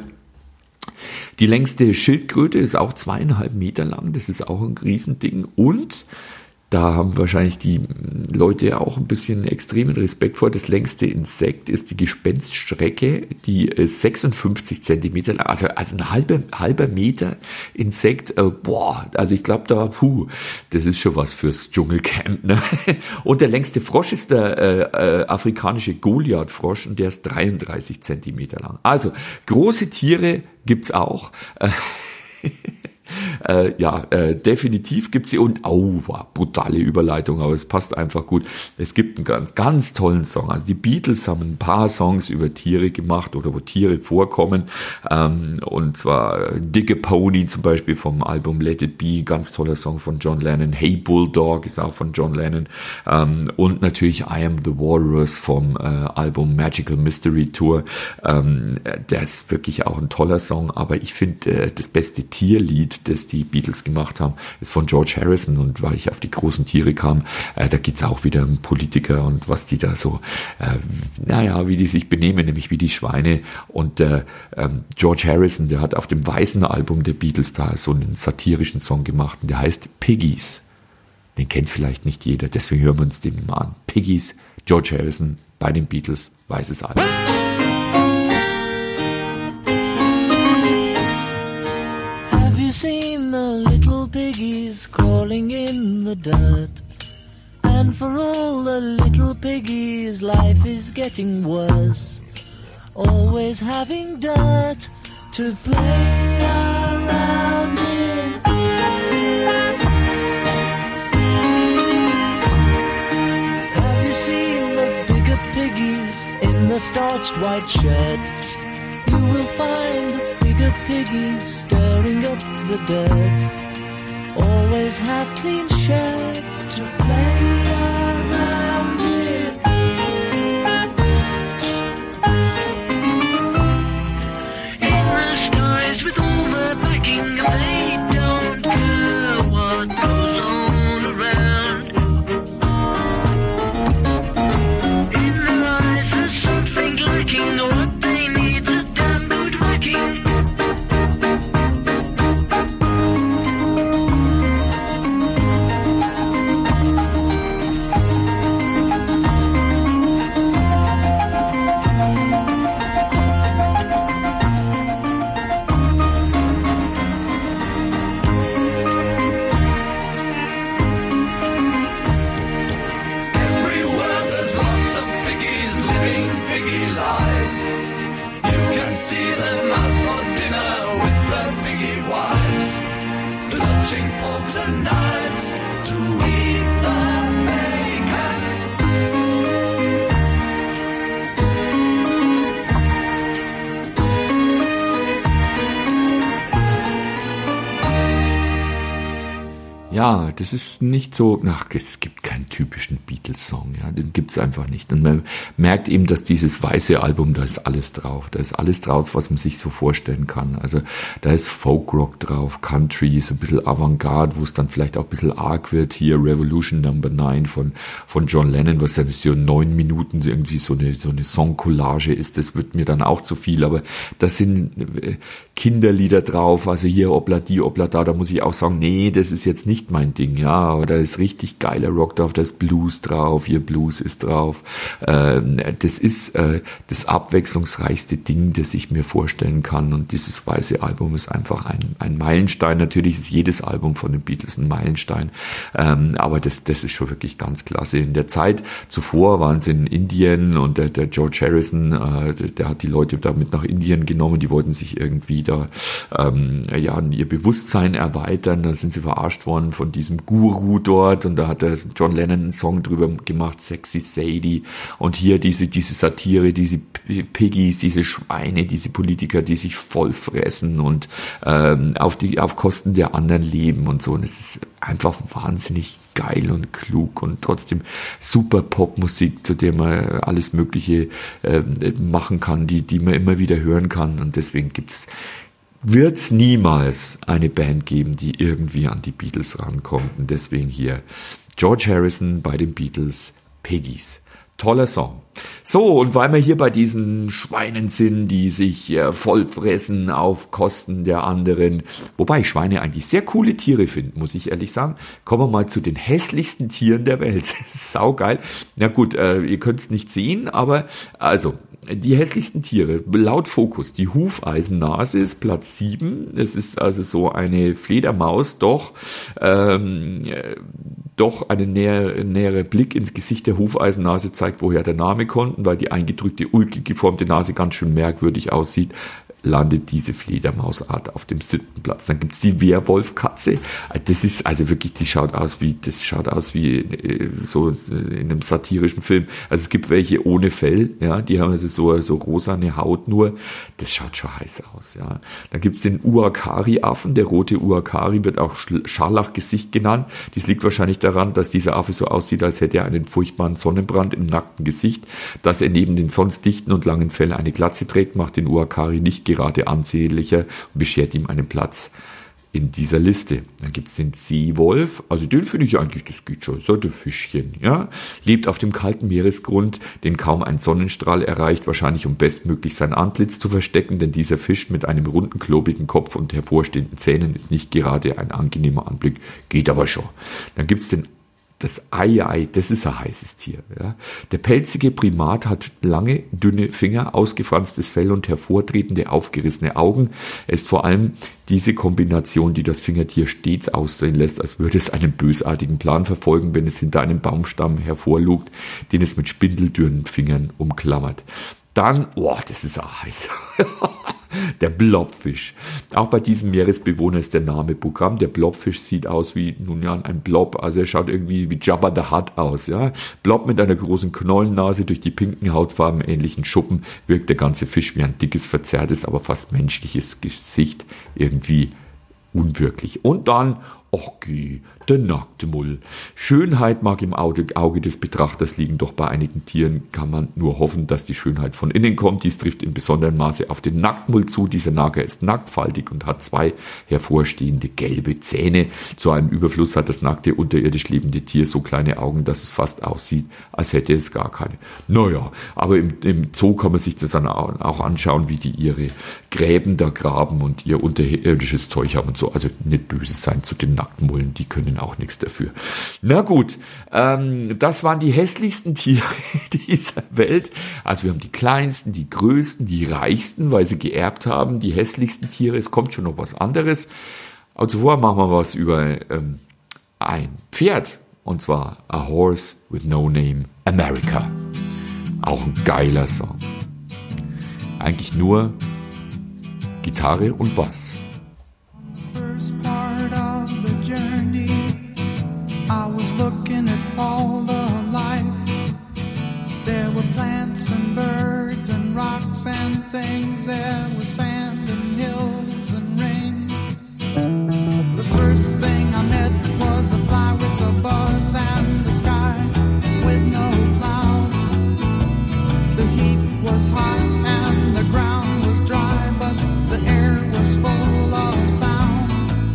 Die längste Schildkröte ist auch zweieinhalb Meter lang, das ist auch ein Riesending und da haben wahrscheinlich die Leute auch ein bisschen extremen Respekt vor. Das längste Insekt ist die Gespenststrecke, die ist sechsundfünfzig Zentimeter lang, also, also ein halber, halber Meter Insekt. Äh, boah, also ich glaube da, puh, das ist schon was fürs Dschungelcamp. Ne? Und der längste Frosch ist der äh, äh, afrikanische Goliath-Frosch und der ist dreiunddreißig Zentimeter lang. Also große Tiere gibt's auch. Äh, Äh, ja, äh, definitiv gibt's sie und oh, wow, brutale Überleitung, aber es passt einfach gut. Es gibt einen ganz, ganz tollen Song. Also die Beatles haben ein paar Songs über Tiere gemacht oder wo Tiere vorkommen. Ähm, und zwar Dig a Pony zum Beispiel vom Album Let It Be, ganz toller Song von John Lennon. Hey Bulldog ist auch von John Lennon. Ähm, und natürlich I Am the Walrus vom äh, Album Magical Mystery Tour. Ähm, der ist wirklich auch ein toller Song, aber ich finde äh, das beste Tierlied, das die Beatles gemacht haben, ist von George Harrison und weil ich auf die großen Tiere kam, äh, da geht's auch wieder um Politiker und was die da so, äh, naja, wie die sich benehmen, nämlich wie die Schweine und äh, ähm, George Harrison, der hat auf dem weißen Album der Beatles da so einen satirischen Song gemacht und der heißt Piggies. Den kennt vielleicht nicht jeder, deswegen hören wir uns den mal an. Piggies, George Harrison bei den Beatles, weißes Album. Seen the little piggies piggies crawling in the dirt. And for all the little piggies, life is getting worse. Always having dirt to play around in. Have you seen the bigger piggies in the starched white shirt? You will find the bigger piggies stirring up the dirt. Always have clean shirts to play around in. In the skies with all the backing, they don't care what goes on around. In their lives there's something lacking, what they need's a damn good whacking. Forks and knives to eat the bacon. Ja, das ist nicht so, ach, es gibt keinen typischen Beatles-Song, ja, den gibt's einfach nicht. Und man merkt eben, dass dieses weiße Album, da ist alles drauf, da ist alles drauf, was man sich so vorstellen kann. Also da ist Folk-Rock drauf, Country, so ein bisschen Avantgarde, wo es dann vielleicht auch ein bisschen arg wird, hier Revolution Number Nine von, von John Lennon, was ja so neun Minuten irgendwie so eine, so eine Song-Collage ist, das wird mir dann auch zu viel, aber da sind Kinderlieder drauf, also hier Obla die, Obla da, da muss ich auch sagen, nee, das ist jetzt nicht mein Ding, ja, aber da ist richtig geiler Rock drauf, da ist Blues drauf, hier Blues ist drauf, ähm, das ist äh, das abwechslungsreichste Ding, das ich mir vorstellen kann, und dieses weiße Album ist einfach ein, ein Meilenstein. Natürlich ist jedes Album von den Beatles ein Meilenstein, ähm, aber das, das ist schon wirklich ganz klasse. In der Zeit zuvor waren sie in Indien, und der, der George Harrison, äh, der, der hat die Leute damit nach Indien genommen, die wollten sich irgendwie da ähm, ja, ihr Bewusstsein erweitern, da sind sie verarscht worden von diesem Guru dort, und da hat der John Lennon einen Song drüber gemacht, Sexy Sadie, und hier diese diese Satire, diese Piggies, diese Schweine, diese Politiker, die sich voll fressen und ähm, auf die auf Kosten der anderen leben und so, und es ist einfach wahnsinnig geil und klug und trotzdem super Popmusik, zu der man alles Mögliche äh, machen kann, die die man immer wieder hören kann, und deswegen gibt's wird es niemals eine Band geben, die irgendwie an die Beatles rankommt. Und deswegen hier George Harrison bei den Beatles, Piggies. Toller Song. So, und weil wir hier bei diesen Schweinen sind, die sich äh, vollfressen auf Kosten der anderen, wobei ich Schweine eigentlich sehr coole Tiere finde, muss ich ehrlich sagen, kommen wir mal zu den hässlichsten Tieren der Welt. Saugeil. Na gut, äh, ihr könnt es nicht sehen, aber also die hässlichsten Tiere, laut Focus, die Hufeisennase ist Platz sieben. Es ist also so eine Fledermaus, doch ähm, doch ein näher, näherer Blick ins Gesicht der Hufeisennase zeigt, woher der Name kommt, weil die eingedrückte, ulkig geformte Nase ganz schön merkwürdig aussieht, landet diese Fledermausart auf dem siebten Platz. Dann gibt's die Werwolfkatze. Das ist also wirklich, die schaut aus wie, das schaut aus wie äh, so in einem satirischen Film. Also es gibt welche ohne Fell, ja, die haben also so, so rosane Haut nur. Das schaut schon heiß aus, ja. Dann gibt's den Uakari-Affen. Der rote Uakari wird auch Scharlachgesicht genannt. Dies liegt wahrscheinlich daran, dass dieser Affe so aussieht, als hätte er einen furchtbaren Sonnenbrand im nackten Gesicht. Dass er neben den sonst dichten und langen Fell eine Glatze trägt, macht den Uakari nicht gerade ansehnlicher und beschert ihm einen Platz in dieser Liste. Dann gibt es den Seewolf, also den finde ich eigentlich, das geht schon, so ein Fischchen, ja, lebt auf dem kalten Meeresgrund, den kaum ein Sonnenstrahl erreicht, wahrscheinlich um bestmöglich sein Antlitz zu verstecken, denn dieser Fisch mit einem runden, klobigen Kopf und hervorstehenden Zähnen ist nicht gerade ein angenehmer Anblick, geht aber schon. Dann gibt es den Das Ei-Ei, das ist ein heißes Tier. Ja. Der pelzige Primat hat lange, dünne Finger, ausgefranstes Fell und hervortretende, aufgerissene Augen. Es ist vor allem diese Kombination, die das Fingertier stets aussehen lässt, als würde es einen bösartigen Plan verfolgen, wenn es hinter einem Baumstamm hervorlugt, den es mit spindeldürren Fingern umklammert. Dann, oh, das ist auch heiß. Der Blobfisch. Auch bei diesem Meeresbewohner ist der Name Programm. Der Blobfisch sieht aus wie, nun ja, ein Blob. Also er schaut irgendwie wie Jabba the Hutt aus. Ja? Blob mit einer großen Knollennase, durch die pinken Hautfarben ähnlichen Schuppen wirkt der ganze Fisch wie ein dickes, verzerrtes, aber fast menschliches Gesicht. Irgendwie unwirklich. Und dann, okay, der Nacktmull. Schönheit mag im Auge des Betrachters liegen, doch bei einigen Tieren kann man nur hoffen, dass die Schönheit von innen kommt. Dies trifft in besonderem Maße auf den Nacktmull zu. Dieser Nager ist nacktfaltig und hat zwei hervorstehende gelbe Zähne. Zu einem Überfluss hat das nackte, unterirdisch lebende Tier so kleine Augen, dass es fast aussieht, als hätte es gar keine. Naja, aber im, im Zoo kann man sich das dann auch anschauen, wie die ihre Gräben da graben und ihr unterirdisches Zeug haben und so. Also nicht böse sein zu den Nacktmullen, die können auch nichts dafür. Na gut, ähm, das waren die hässlichsten Tiere dieser Welt. Also wir haben die kleinsten, die größten, die reichsten, weil sie geerbt haben, die hässlichsten Tiere. Es kommt schon noch was anderes. Aber zuvor machen wir was über ähm, ein Pferd. Und zwar A Horse with No Name, America. Auch ein geiler Song. Eigentlich nur Gitarre und Bass. First part of the journey, I was looking at all the life. There were plants and birds and rocks and things. There was sand and hills and rain. The first thing I met was a fly with a buzz and the sky with no clouds. The heat was hot and the ground was dry, but the air was full of sound.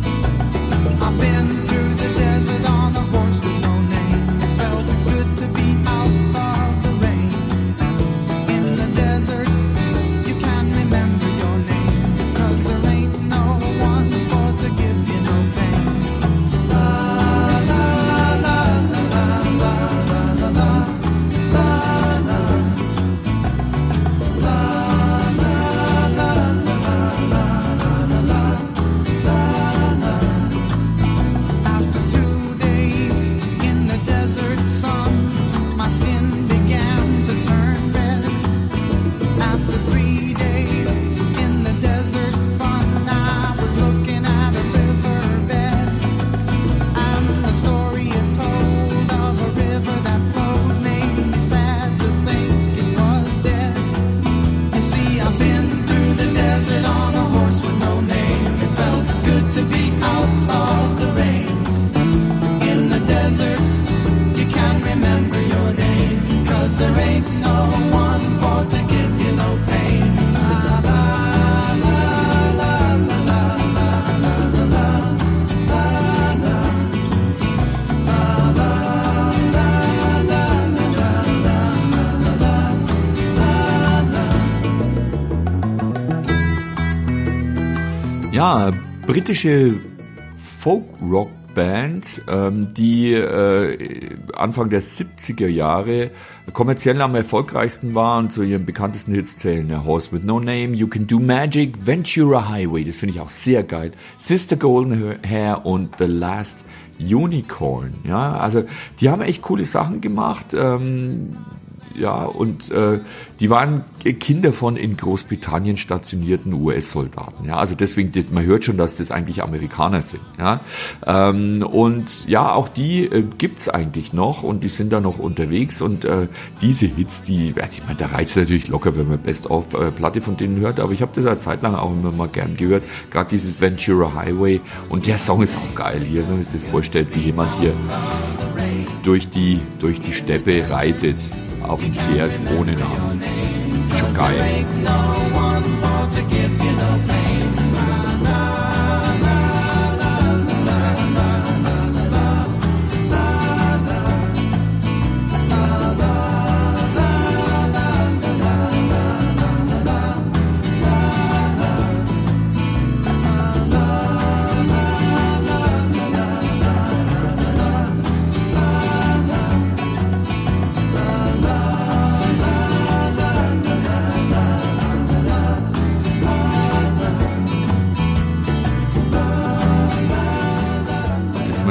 I've been through the desert on a horse with no name. It felt good to be out of the rain. In the desert, you can remember your name, because there ain't no one for to give you no pain. La la la la la la la la la la la. After two days in the desert sun, my skin began to turn red. After three days in the desert fun, I was looking at a riverbed, and the story it told of a river that flowed made me sad to think it was dead. You see, I've been through the desert on a horse with no name. It felt good to be out of the rain. In the desert, you can remember your name, 'cause there ain't no one for to give you no pain. La la la la la la la la la la la la la la la. Ja, britische Folk-Rock-Band, ähm, die äh, Anfang der siebziger Jahre kommerziell am erfolgreichsten war und zu ihren bekanntesten Hits zählen A Horse with No Name, You Can Do Magic, Ventura Highway, das finde ich auch sehr geil, Sister Golden Hair und The Last Unicorn. Ja, also die haben echt coole Sachen gemacht. Ähm, Ja, und äh, die waren Kinder von in Großbritannien stationierten U S-Soldaten. Ja, also deswegen, das, man hört schon, dass das eigentlich Amerikaner sind. Ja, ähm, und ja, auch die äh, gibt's eigentlich noch und die sind da noch unterwegs. Und äh, diese Hits, die, ich meine, da reizt natürlich locker, wenn man Best-of-Platte von denen hört. Aber ich habe das eine Zeit lang auch immer mal gern gehört. Gerade dieses Ventura Highway. Und der Song ist auch geil hier, wenn man sich vorstellt, wie jemand hier durch die durch die Steppe reitet. Auf dem Pferd ohne Namen. Schon geil.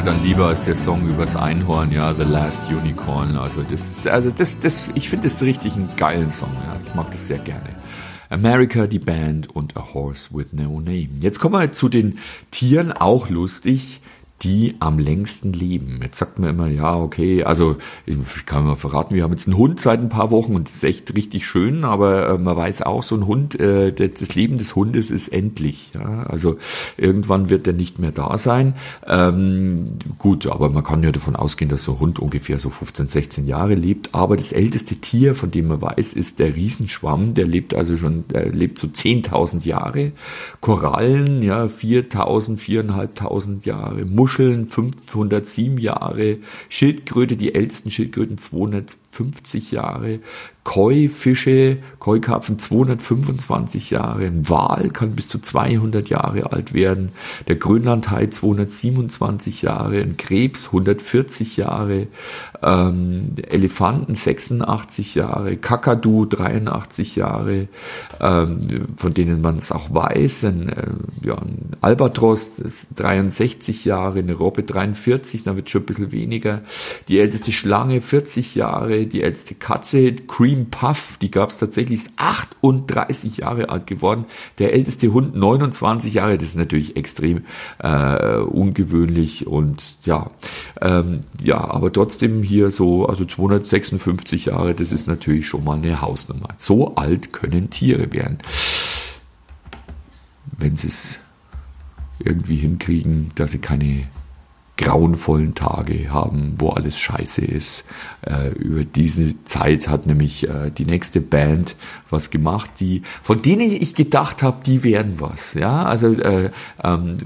dann lieber als der Song übers Einhorn, ja, The Last Unicorn. Also das, also das, das, ich finde das richtig einen geilen Song. Ja. Ich mag das sehr gerne. America, die Band und A Horse with No Name. Jetzt kommen wir zu den Tieren, auch lustig, die am längsten leben. Jetzt sagt man immer, ja, okay, also ich kann mal verraten, wir haben jetzt einen Hund seit ein paar Wochen und das ist echt richtig schön, aber äh, man weiß auch, so ein Hund, äh, das Leben des Hundes ist endlich. Ja? Also irgendwann wird er nicht mehr da sein. Ähm, gut, aber man kann ja davon ausgehen, dass so ein Hund ungefähr so fünfzehn, sechzehn Jahre lebt. Aber das älteste Tier, von dem man weiß, ist der Riesenschwamm. Der lebt also schon, der lebt so zehntausend Jahre. Korallen, ja, viertausend, viertausendfünfhundert Jahre. Muscheln fünfhundertsieben Jahre, Schildkröte, die ältesten Schildkröten zweihundertfünfzig Jahre, Koi-Fische, Koi-Karpfen zweihundertfünfundzwanzig Jahre, ein Wal kann bis zu zweihundert Jahre alt werden, der Grönlandhai zweihundertsiebenundzwanzig Jahre, ein Krebs hundertvierzig Jahre, ähm, Elefanten sechsundachtzig Jahre, Kakadu dreiundachtzig Jahre, ähm, von denen man es auch weiß, ein, äh, ja, ein Albatros ist dreiundsechzig Jahre, eine Robbe dreiundvierzig, da wird schon ein bisschen weniger, die älteste Schlange vierzig Jahre, die älteste Katze, Cream Puff, die gab es tatsächlich, ist achtunddreißig Jahre alt geworden, der älteste Hund neunundzwanzig Jahre, das ist natürlich extrem äh, ungewöhnlich und ja, ähm, ja, aber trotzdem hier so, also zweihundertsechsundfünfzig Jahre, das ist natürlich schon mal eine Hausnummer. So alt können Tiere werden, wenn sie es irgendwie hinkriegen, dass sie keine grauenvollen Tage haben, wo alles scheiße ist. Äh, über diese Zeit hat nämlich äh, die nächste Band was gemacht, die, von denen ich gedacht habe, die werden was. Ja, also äh, ähm,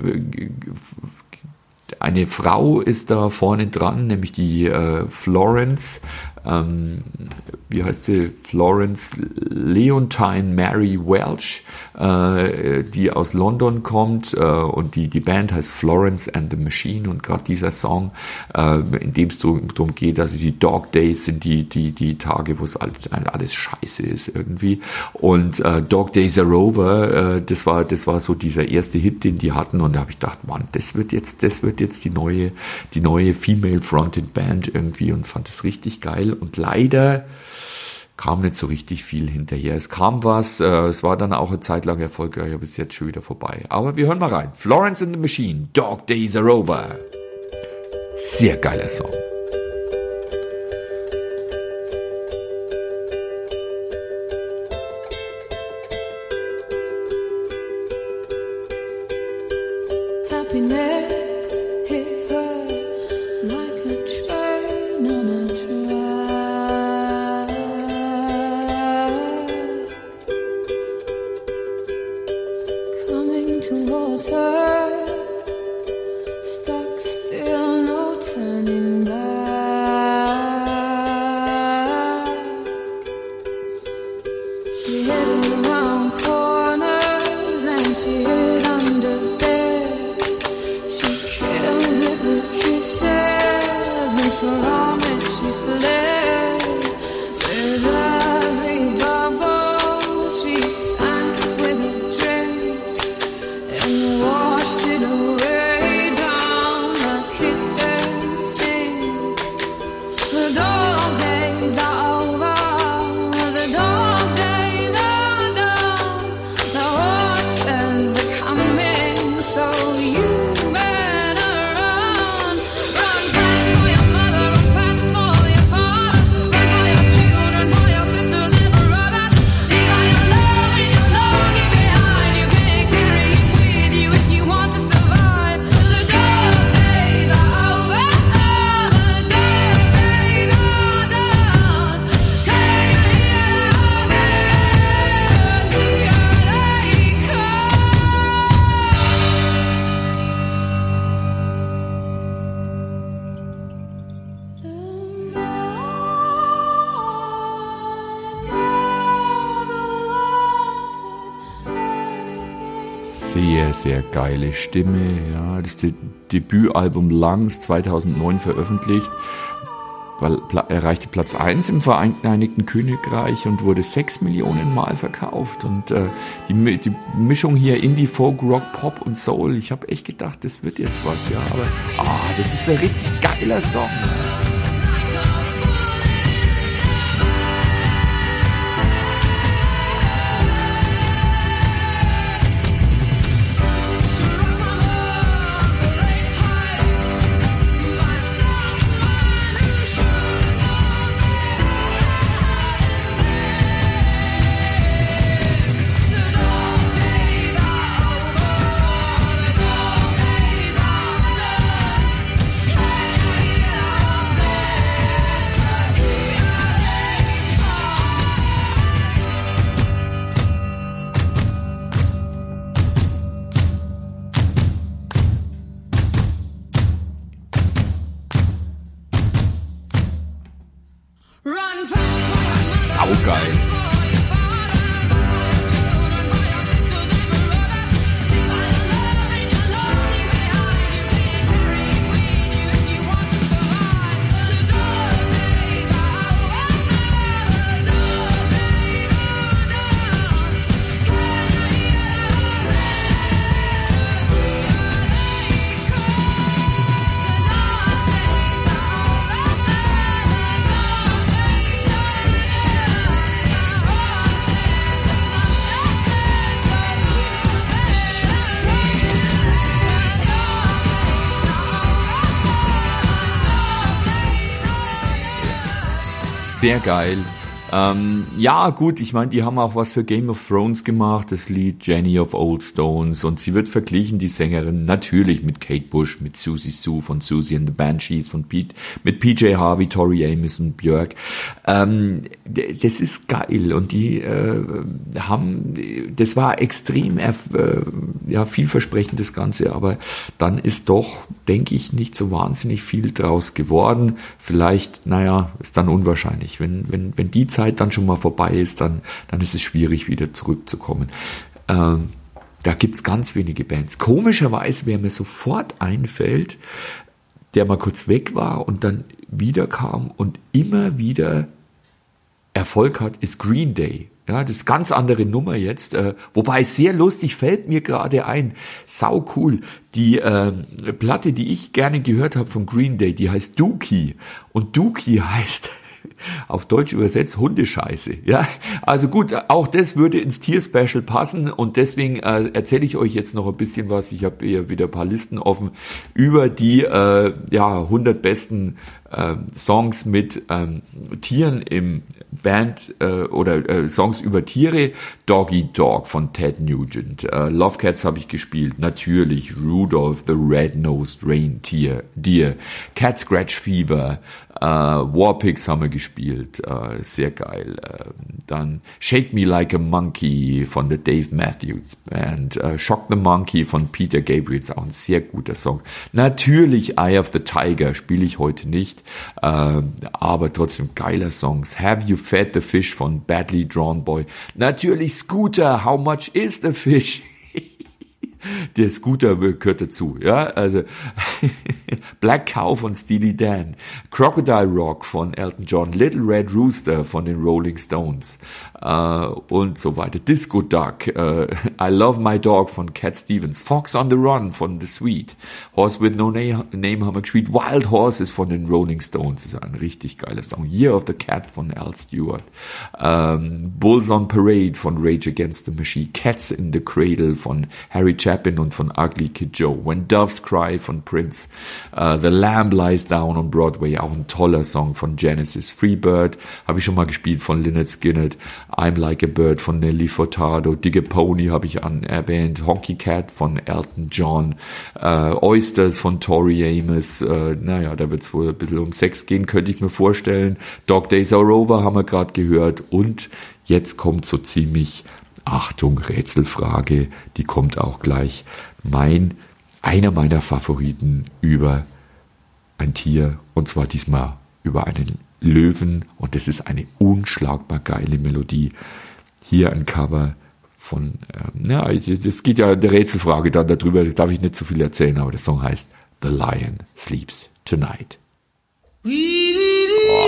eine Frau ist da vorne dran, nämlich die äh, Florence, ähm, wie heißt sie? Florence Leontine Mary Welch, äh, die aus London kommt, äh, und die, die Band heißt Florence and the Machine, und gerade dieser Song, äh, in dem es darum geht, also die Dog Days sind die, die, die Tage, wo es alles, alles scheiße ist irgendwie, und äh, Dog Days Are Over, äh, das war, das war so dieser erste Hit, den die hatten, und da habe ich gedacht, Mann, das wird jetzt, das wird jetzt die neue, die neue Female-Fronted Band irgendwie, und fand es richtig geil. Und leider kam nicht so richtig viel hinterher. Es kam was, äh, es war dann auch eine Zeit lang erfolgreich, aber ist jetzt schon wieder vorbei. Aber wir hören mal rein. Florence and the Machine, Dog Days Are Over. Sehr geiler Song. Happiness hit her like a train on a track. Coming towards her, stuck still, no turning back. She hid around corners and she hid under bed. She killed it with kisses, and from it she fled. With every bubble she sank with a drink and washed it away down the kitchen sink. The dog days are over, the dog days are done. The horses are coming, so you better run. Run fast for your mother, run fast for your father, run for your children, for your sisters and brothers. Leave all your love and your longing behind. You can't carry it with you if you want to survive. The dog days are over, the dog days are done. Can you hear the horses? Here they come. Sehr, sehr geile Stimme. Ja, das ist das Debütalbum Lungs zweitausendneun veröffentlicht. erreichte Platz eins im Vereinigten Königreich und wurde sechs Millionen Mal verkauft. Und äh, die, die Mischung hier Indie, Folk, Rock, Pop und Soul, ich habe echt gedacht, das wird jetzt was, ja. Aber ah, das ist ein richtig geiler Song. Saugeil. Sehr geil. Ähm, ja, gut, ich meine, die haben auch was für Game of Thrones gemacht, das Lied Jenny of Old Stones, und sie wird verglichen, die Sängerin, natürlich mit Kate Bush, mit Susie Sue von Susie and the Banshees, von Pete, mit P J Harvey, Tori Amos und Björk. Ähm, das ist geil, und die äh, haben, das war extrem äh, ja, vielversprechend, das Ganze, aber dann ist doch, denke ich, nicht so wahnsinnig viel draus geworden. Vielleicht, naja, ist dann unwahrscheinlich. Wenn, wenn, wenn die Zeit dann schon mal vorbei ist, dann, dann ist es schwierig, wieder zurückzukommen. Ähm, da gibt's ganz wenige Bands. Komischerweise, wer mir sofort einfällt, der mal kurz weg war und dann wieder kam und immer wieder Erfolg hat, ist Green Day. Ja, das ist ganz andere Nummer jetzt. Äh, wobei, sehr lustig, fällt mir gerade ein. Sau cool. Die äh, Platte, die ich gerne gehört habe von Green Day, die heißt Dookie. Und Dookie heißt auf Deutsch übersetzt Hundescheiße. Ja, also gut, auch das würde ins Tier-Special passen, und deswegen äh, erzähle ich euch jetzt noch ein bisschen was. Ich habe hier wieder ein paar Listen offen über die äh, ja hundert besten äh, Songs mit ähm, Tieren im Band äh, oder äh, Songs über Tiere. Doggy Dog von Ted Nugent. Äh, Love Cats habe ich gespielt. Natürlich Rudolph the Red-Nosed Reindeer. Deer. Cat Scratch Fever. Äh, War Pigs haben wir gespielt. Äh, sehr geil. Äh, dann Shake Me Like a Monkey von der Dave Matthews Band. Äh, Shock the Monkey von Peter Gabriel. Ist auch ein sehr guter Song. Natürlich Eye of the Tiger spiele ich heute nicht. Äh, aber trotzdem geiler Songs. Have You Fed the Fish von Badly Drawn Boy. Natürlich Scooter, How Much is the Fish? Der Scooter gehört dazu, ja, also Black Cow von Steely Dan, Crocodile Rock von Elton John, Little Red Rooster von den Rolling Stones äh, und so weiter, Disco Duck, äh, I Love My Dog von Cat Stevens, Fox on the Run von The Sweet, Horse with No Name, Name haben wir gespielt, Wild Horses von den Rolling Stones, ist ein richtig geiler Song, Year of the Cat von Al Stewart, ähm, Bulls on Parade von Rage Against the Machine, Cats in the Cradle von Harry Chapin und von Ugly Kid Joe, When Doves Cry von Prince, uh, The Lamb Lies Down on Broadway, auch ein toller Song von Genesis, Freebird habe ich schon mal gespielt von Lynyrd Skynyrd, I'm Like a Bird von Nelly Furtado, Dig a Pony habe ich an erwähnt, Honky Cat von Elton John, uh, Oysters von Tori Amos, uh, naja, da wird es wohl ein bisschen um Sex gehen, könnte ich mir vorstellen, Dog Days Are Over haben wir gerade gehört, und jetzt kommt so ziemlich, Achtung, Rätselfrage, die kommt auch gleich, mein, einer meiner Favoriten über ein Tier, und zwar diesmal über einen Löwen, und das ist eine unschlagbar geile Melodie. Hier ein Cover von, ähm, ja, es geht ja der Rätselfrage dann darüber, da darf ich nicht so viel erzählen, aber der Song heißt The Lion Sleeps Tonight. Oh.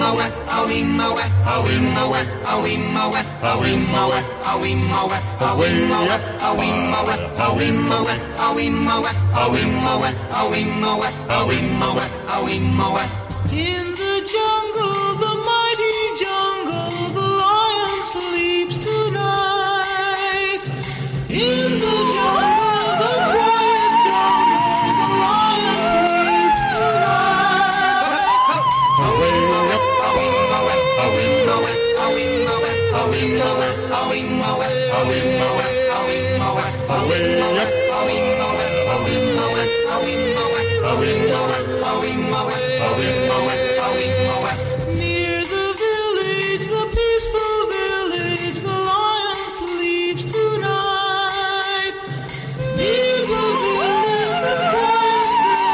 In the jungle, the mighty jungle, the lion sleeps tonight. In the jungle, the quiet jungle, the lion sleeps tonight. Near the village, the peaceful village, the lion sleeps tonight. Near the village, the quiet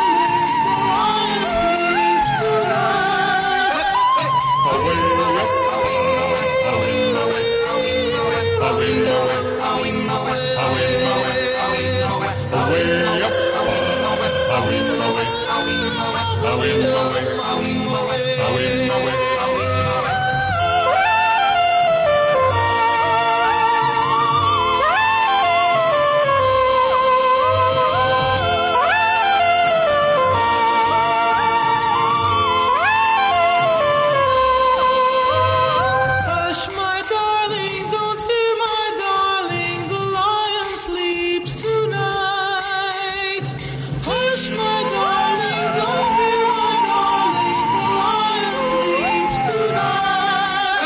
village, the lion sleeps Hush, my darling, don't fear, my darling, the lion sleeps tonight. Hush, my darling, don't fear, my darling, the lion sleeps tonight.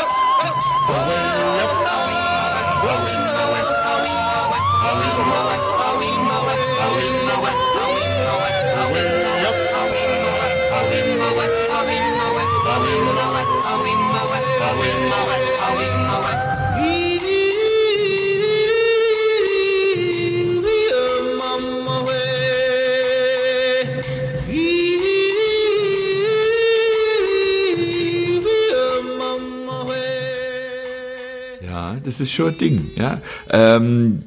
Ja, das ist schon ein Ding. Ja. Ähm,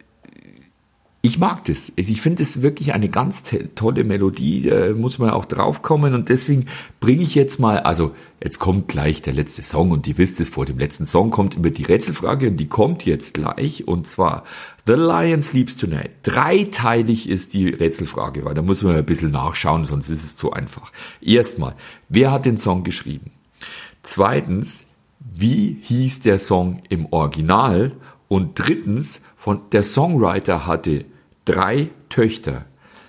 ich mag das. Ich finde es wirklich eine ganz tolle Melodie, da muss man auch draufkommen und deswegen bringe ich jetzt mal, also jetzt kommt gleich der letzte Song und ihr wisst es, vor dem letzten Song kommt immer die Rätselfrage und die kommt jetzt gleich und zwar The Lion Sleeps Tonight. Dreiteilig ist die Rätselfrage, weil da muss man ein bisschen nachschauen, sonst ist es zu einfach. Erstmal, wer hat den Song geschrieben? Zweitens, wie hieß der Song im Original? Und drittens, von der Songwriter hatte drei Töchter.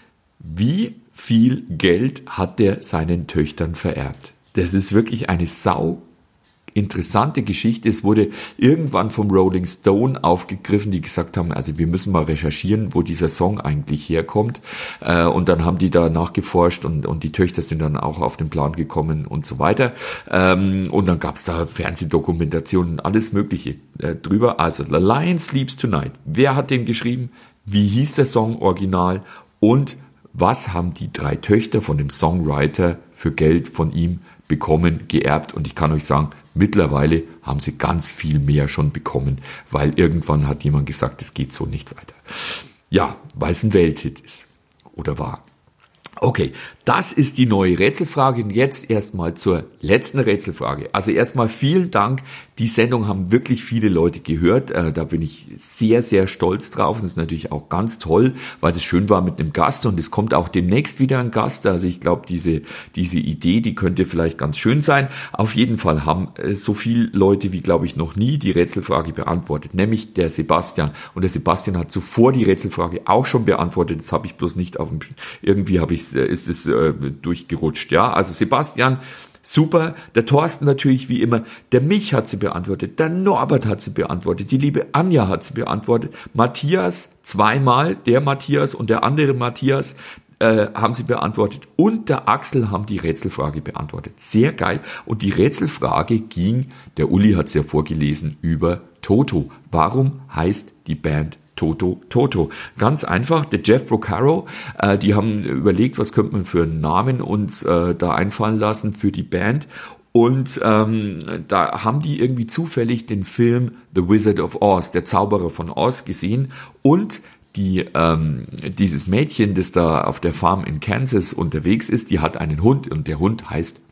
Wie viel Geld hat der seinen Töchtern vererbt? Das ist wirklich eine sau interessante Geschichte. Es wurde irgendwann vom Rolling Stone aufgegriffen, die gesagt haben, also wir müssen mal recherchieren, wo dieser Song eigentlich herkommt. Äh, und dann haben die da nachgeforscht und, und die Töchter sind dann auch auf den Plan gekommen und so weiter. Ähm, und dann gab es da Fernsehdokumentationen, alles Mögliche äh, drüber. Also The Lion Sleeps Tonight. Wer hat den geschrieben? Wie hieß der Song original? Und was haben die drei Töchter von dem Songwriter für Geld von ihm bekommen, geerbt? Und ich kann euch sagen, mittlerweile haben sie ganz viel mehr schon bekommen, weil irgendwann hat jemand gesagt, es geht so nicht weiter. Ja, weil es ein Welthit ist oder war. Okay, das ist die neue Rätselfrage und jetzt erstmal zur letzten Rätselfrage. Also erstmal vielen Dank, die Sendung haben wirklich viele Leute gehört, äh, da bin ich sehr, sehr stolz drauf und das ist natürlich auch ganz toll, weil das schön war mit einem Gast und es kommt auch demnächst wieder ein Gast, also ich glaube, diese diese Idee, die könnte vielleicht ganz schön sein. Auf jeden Fall haben äh, so viele Leute wie, glaube ich, noch nie die Rätselfrage beantwortet, nämlich der Sebastian und der Sebastian hat zuvor die Rätselfrage auch schon beantwortet, das habe ich bloß nicht auf dem, irgendwie habe ich ist es äh, durchgerutscht, ja, also Sebastian, super, der Thorsten natürlich wie immer, der Mich hat sie beantwortet, der Norbert hat sie beantwortet, die liebe Anja hat sie beantwortet, Matthias zweimal, der Matthias und der andere Matthias äh, haben sie beantwortet und der Axel haben die Rätselfrage beantwortet, sehr geil und die Rätselfrage ging, der Uli hat es ja vorgelesen, über Toto, warum heißt die Band Toto Toto. Ganz einfach, der Jeff Procaro, äh, die haben überlegt, was könnte man für einen Namen uns äh, da einfallen lassen für die Band. Und ähm, da haben die irgendwie zufällig den Film The Wizard of Oz, der Zauberer von Oz, gesehen. Und die ähm, dieses Mädchen, das da auf der Farm in Kansas unterwegs ist, die hat einen Hund und der Hund heißt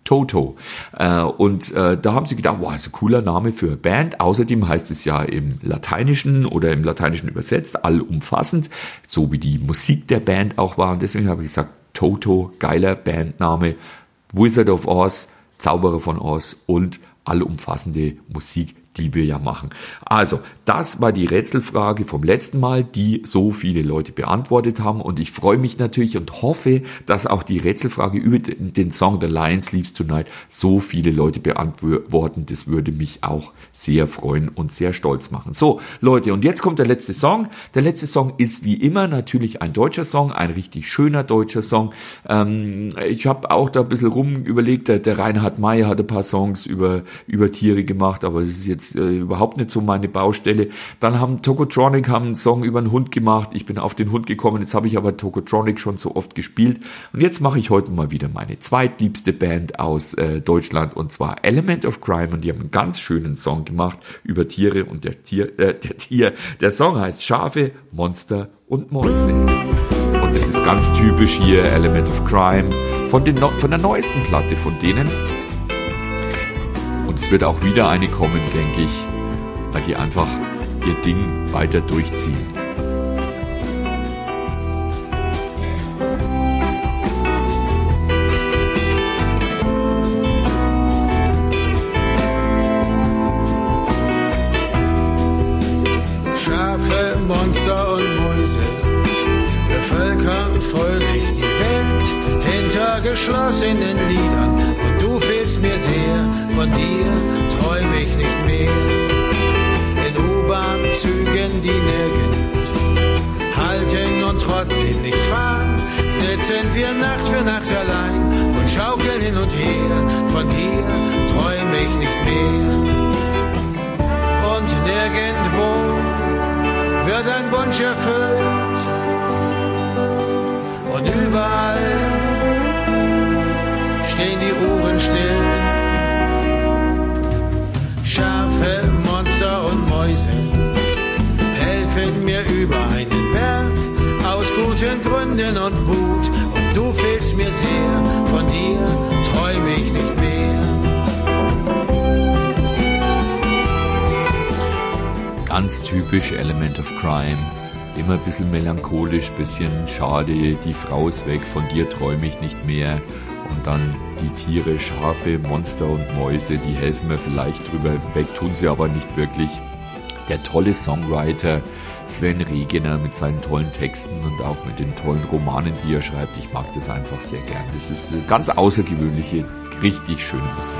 Toto. Äh, und äh, da haben sie gedacht, wow, ist ein cooler Name für eine Band. Außerdem heißt es ja im Lateinischen oder im Lateinischen übersetzt, allumfassend, so wie die Musik der Band auch war. Und deswegen habe ich gesagt, Toto, geiler Bandname, Wizard of Oz, Zauberer von Oz und allumfassende Musik, die wir ja machen. Also, das war die Rätselfrage vom letzten Mal, die so viele Leute beantwortet haben und ich freue mich natürlich und hoffe, dass auch die Rätselfrage über den Song The Lion Sleeps Tonight so viele Leute beantworten. Das würde mich auch sehr freuen und sehr stolz machen. So, Leute, und jetzt kommt der letzte Song. Der letzte Song ist wie immer natürlich ein deutscher Song, ein richtig schöner deutscher Song. Ähm, ich habe auch da ein bisschen rum überlegt, der, der Reinhard May hat ein paar Songs über, über Tiere gemacht, aber es ist jetzt äh, überhaupt nicht so meine Baustelle. Dann haben Tokotronic haben einen Song über einen Hund gemacht. Ich bin auf den Hund gekommen, jetzt habe ich aber Tokotronic schon so oft gespielt. Und jetzt mache ich heute mal wieder meine zweitliebste Band aus äh, Deutschland und zwar Element of Crime und die haben einen ganz schönen Song gemacht über Tiere und der Tier, äh, der Tier, der Song heißt Schafe, Monster und Mäuse. Und das ist ganz typisch hier Element of Crime von, den, von der neuesten Platte von denen. Und es wird auch wieder eine kommen, denke ich, weil die einfach ihr Ding weiter durchziehen. Schafe, Monster und Mäuse bevölkern fröhlich die Welt hinter geschlossenen Lidern. Und du fehlst mir sehr, von dir träum ich nicht mehr. In U-Bahn-Zügen, die nirgends halten und trotzdem nicht fahren, sitzen wir Nacht für Nacht allein und schaukeln hin und her. Von dir träum ich nicht mehr. Und nirgendwo wird ein Wunsch erfüllt und überall stehen die Uhren still. Schafe, Monster und Mäuse helfen mir über einen Berg aus guten Gründen und Wut. Und du fehlst mir sehr, von dir träum ich nicht mehr. Ganz typisch Element of Crime. Immer ein bisschen melancholisch, bisschen schade, die Frau ist weg, von dir träume ich nicht mehr. Und dann die Tiere, Schafe, Monster und Mäuse, die helfen mir vielleicht drüber weg, tun sie aber nicht wirklich. Der tolle Songwriter Sven Regener mit seinen tollen Texten und auch mit den tollen Romanen, die er schreibt, ich mag das einfach sehr gern. Das ist ganz außergewöhnliche, richtig schöne Musik.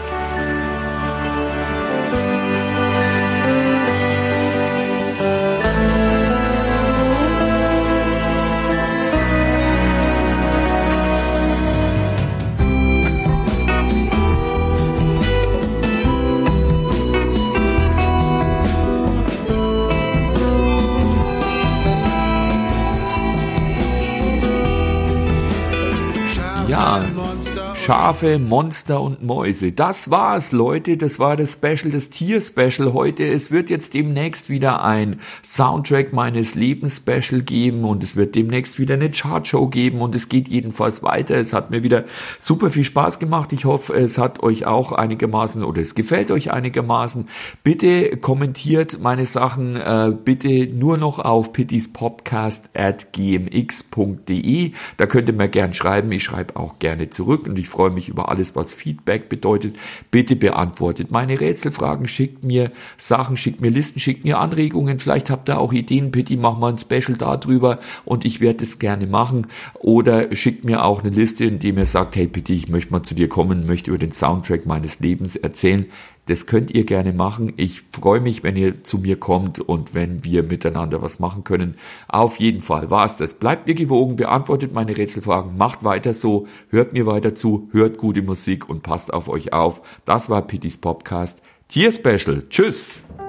Schafe, Monster und Mäuse. Das war's, Leute. Das war das Special, das Tier-Special heute. Es wird jetzt demnächst wieder ein Soundtrack meines Lebens-Special geben und es wird demnächst wieder eine Chartshow geben und es geht jedenfalls weiter. Es hat mir wieder super viel Spaß gemacht. Ich hoffe, es hat euch auch einigermaßen oder es gefällt euch einigermaßen. Bitte kommentiert meine Sachen, äh, bitte nur noch auf pittyspodcast at g m x punkt d e. Da könnt ihr mir gern schreiben. Ich schreibe auch gerne zurück und ich freue mich über alles, was Feedback bedeutet. Bitte beantwortet meine Rätselfragen, schickt mir Sachen, schickt mir Listen, schickt mir Anregungen. Vielleicht habt ihr auch Ideen, Pitti, mach mal ein Special darüber und ich werde es gerne machen. Oder schickt mir auch eine Liste, in dem ihr sagt, hey Pitti, ich möchte mal zu dir kommen, möchte über den Soundtrack meines Lebens erzählen. Das könnt ihr gerne machen. Ich freue mich, wenn ihr zu mir kommt und wenn wir miteinander was machen können. Auf jeden Fall war es das. Bleibt mir gewogen, beantwortet meine Rätselfragen, macht weiter so, hört mir weiter zu, hört gute Musik und passt auf euch auf. Das war Pittys Podcast Tier Special. Tschüss!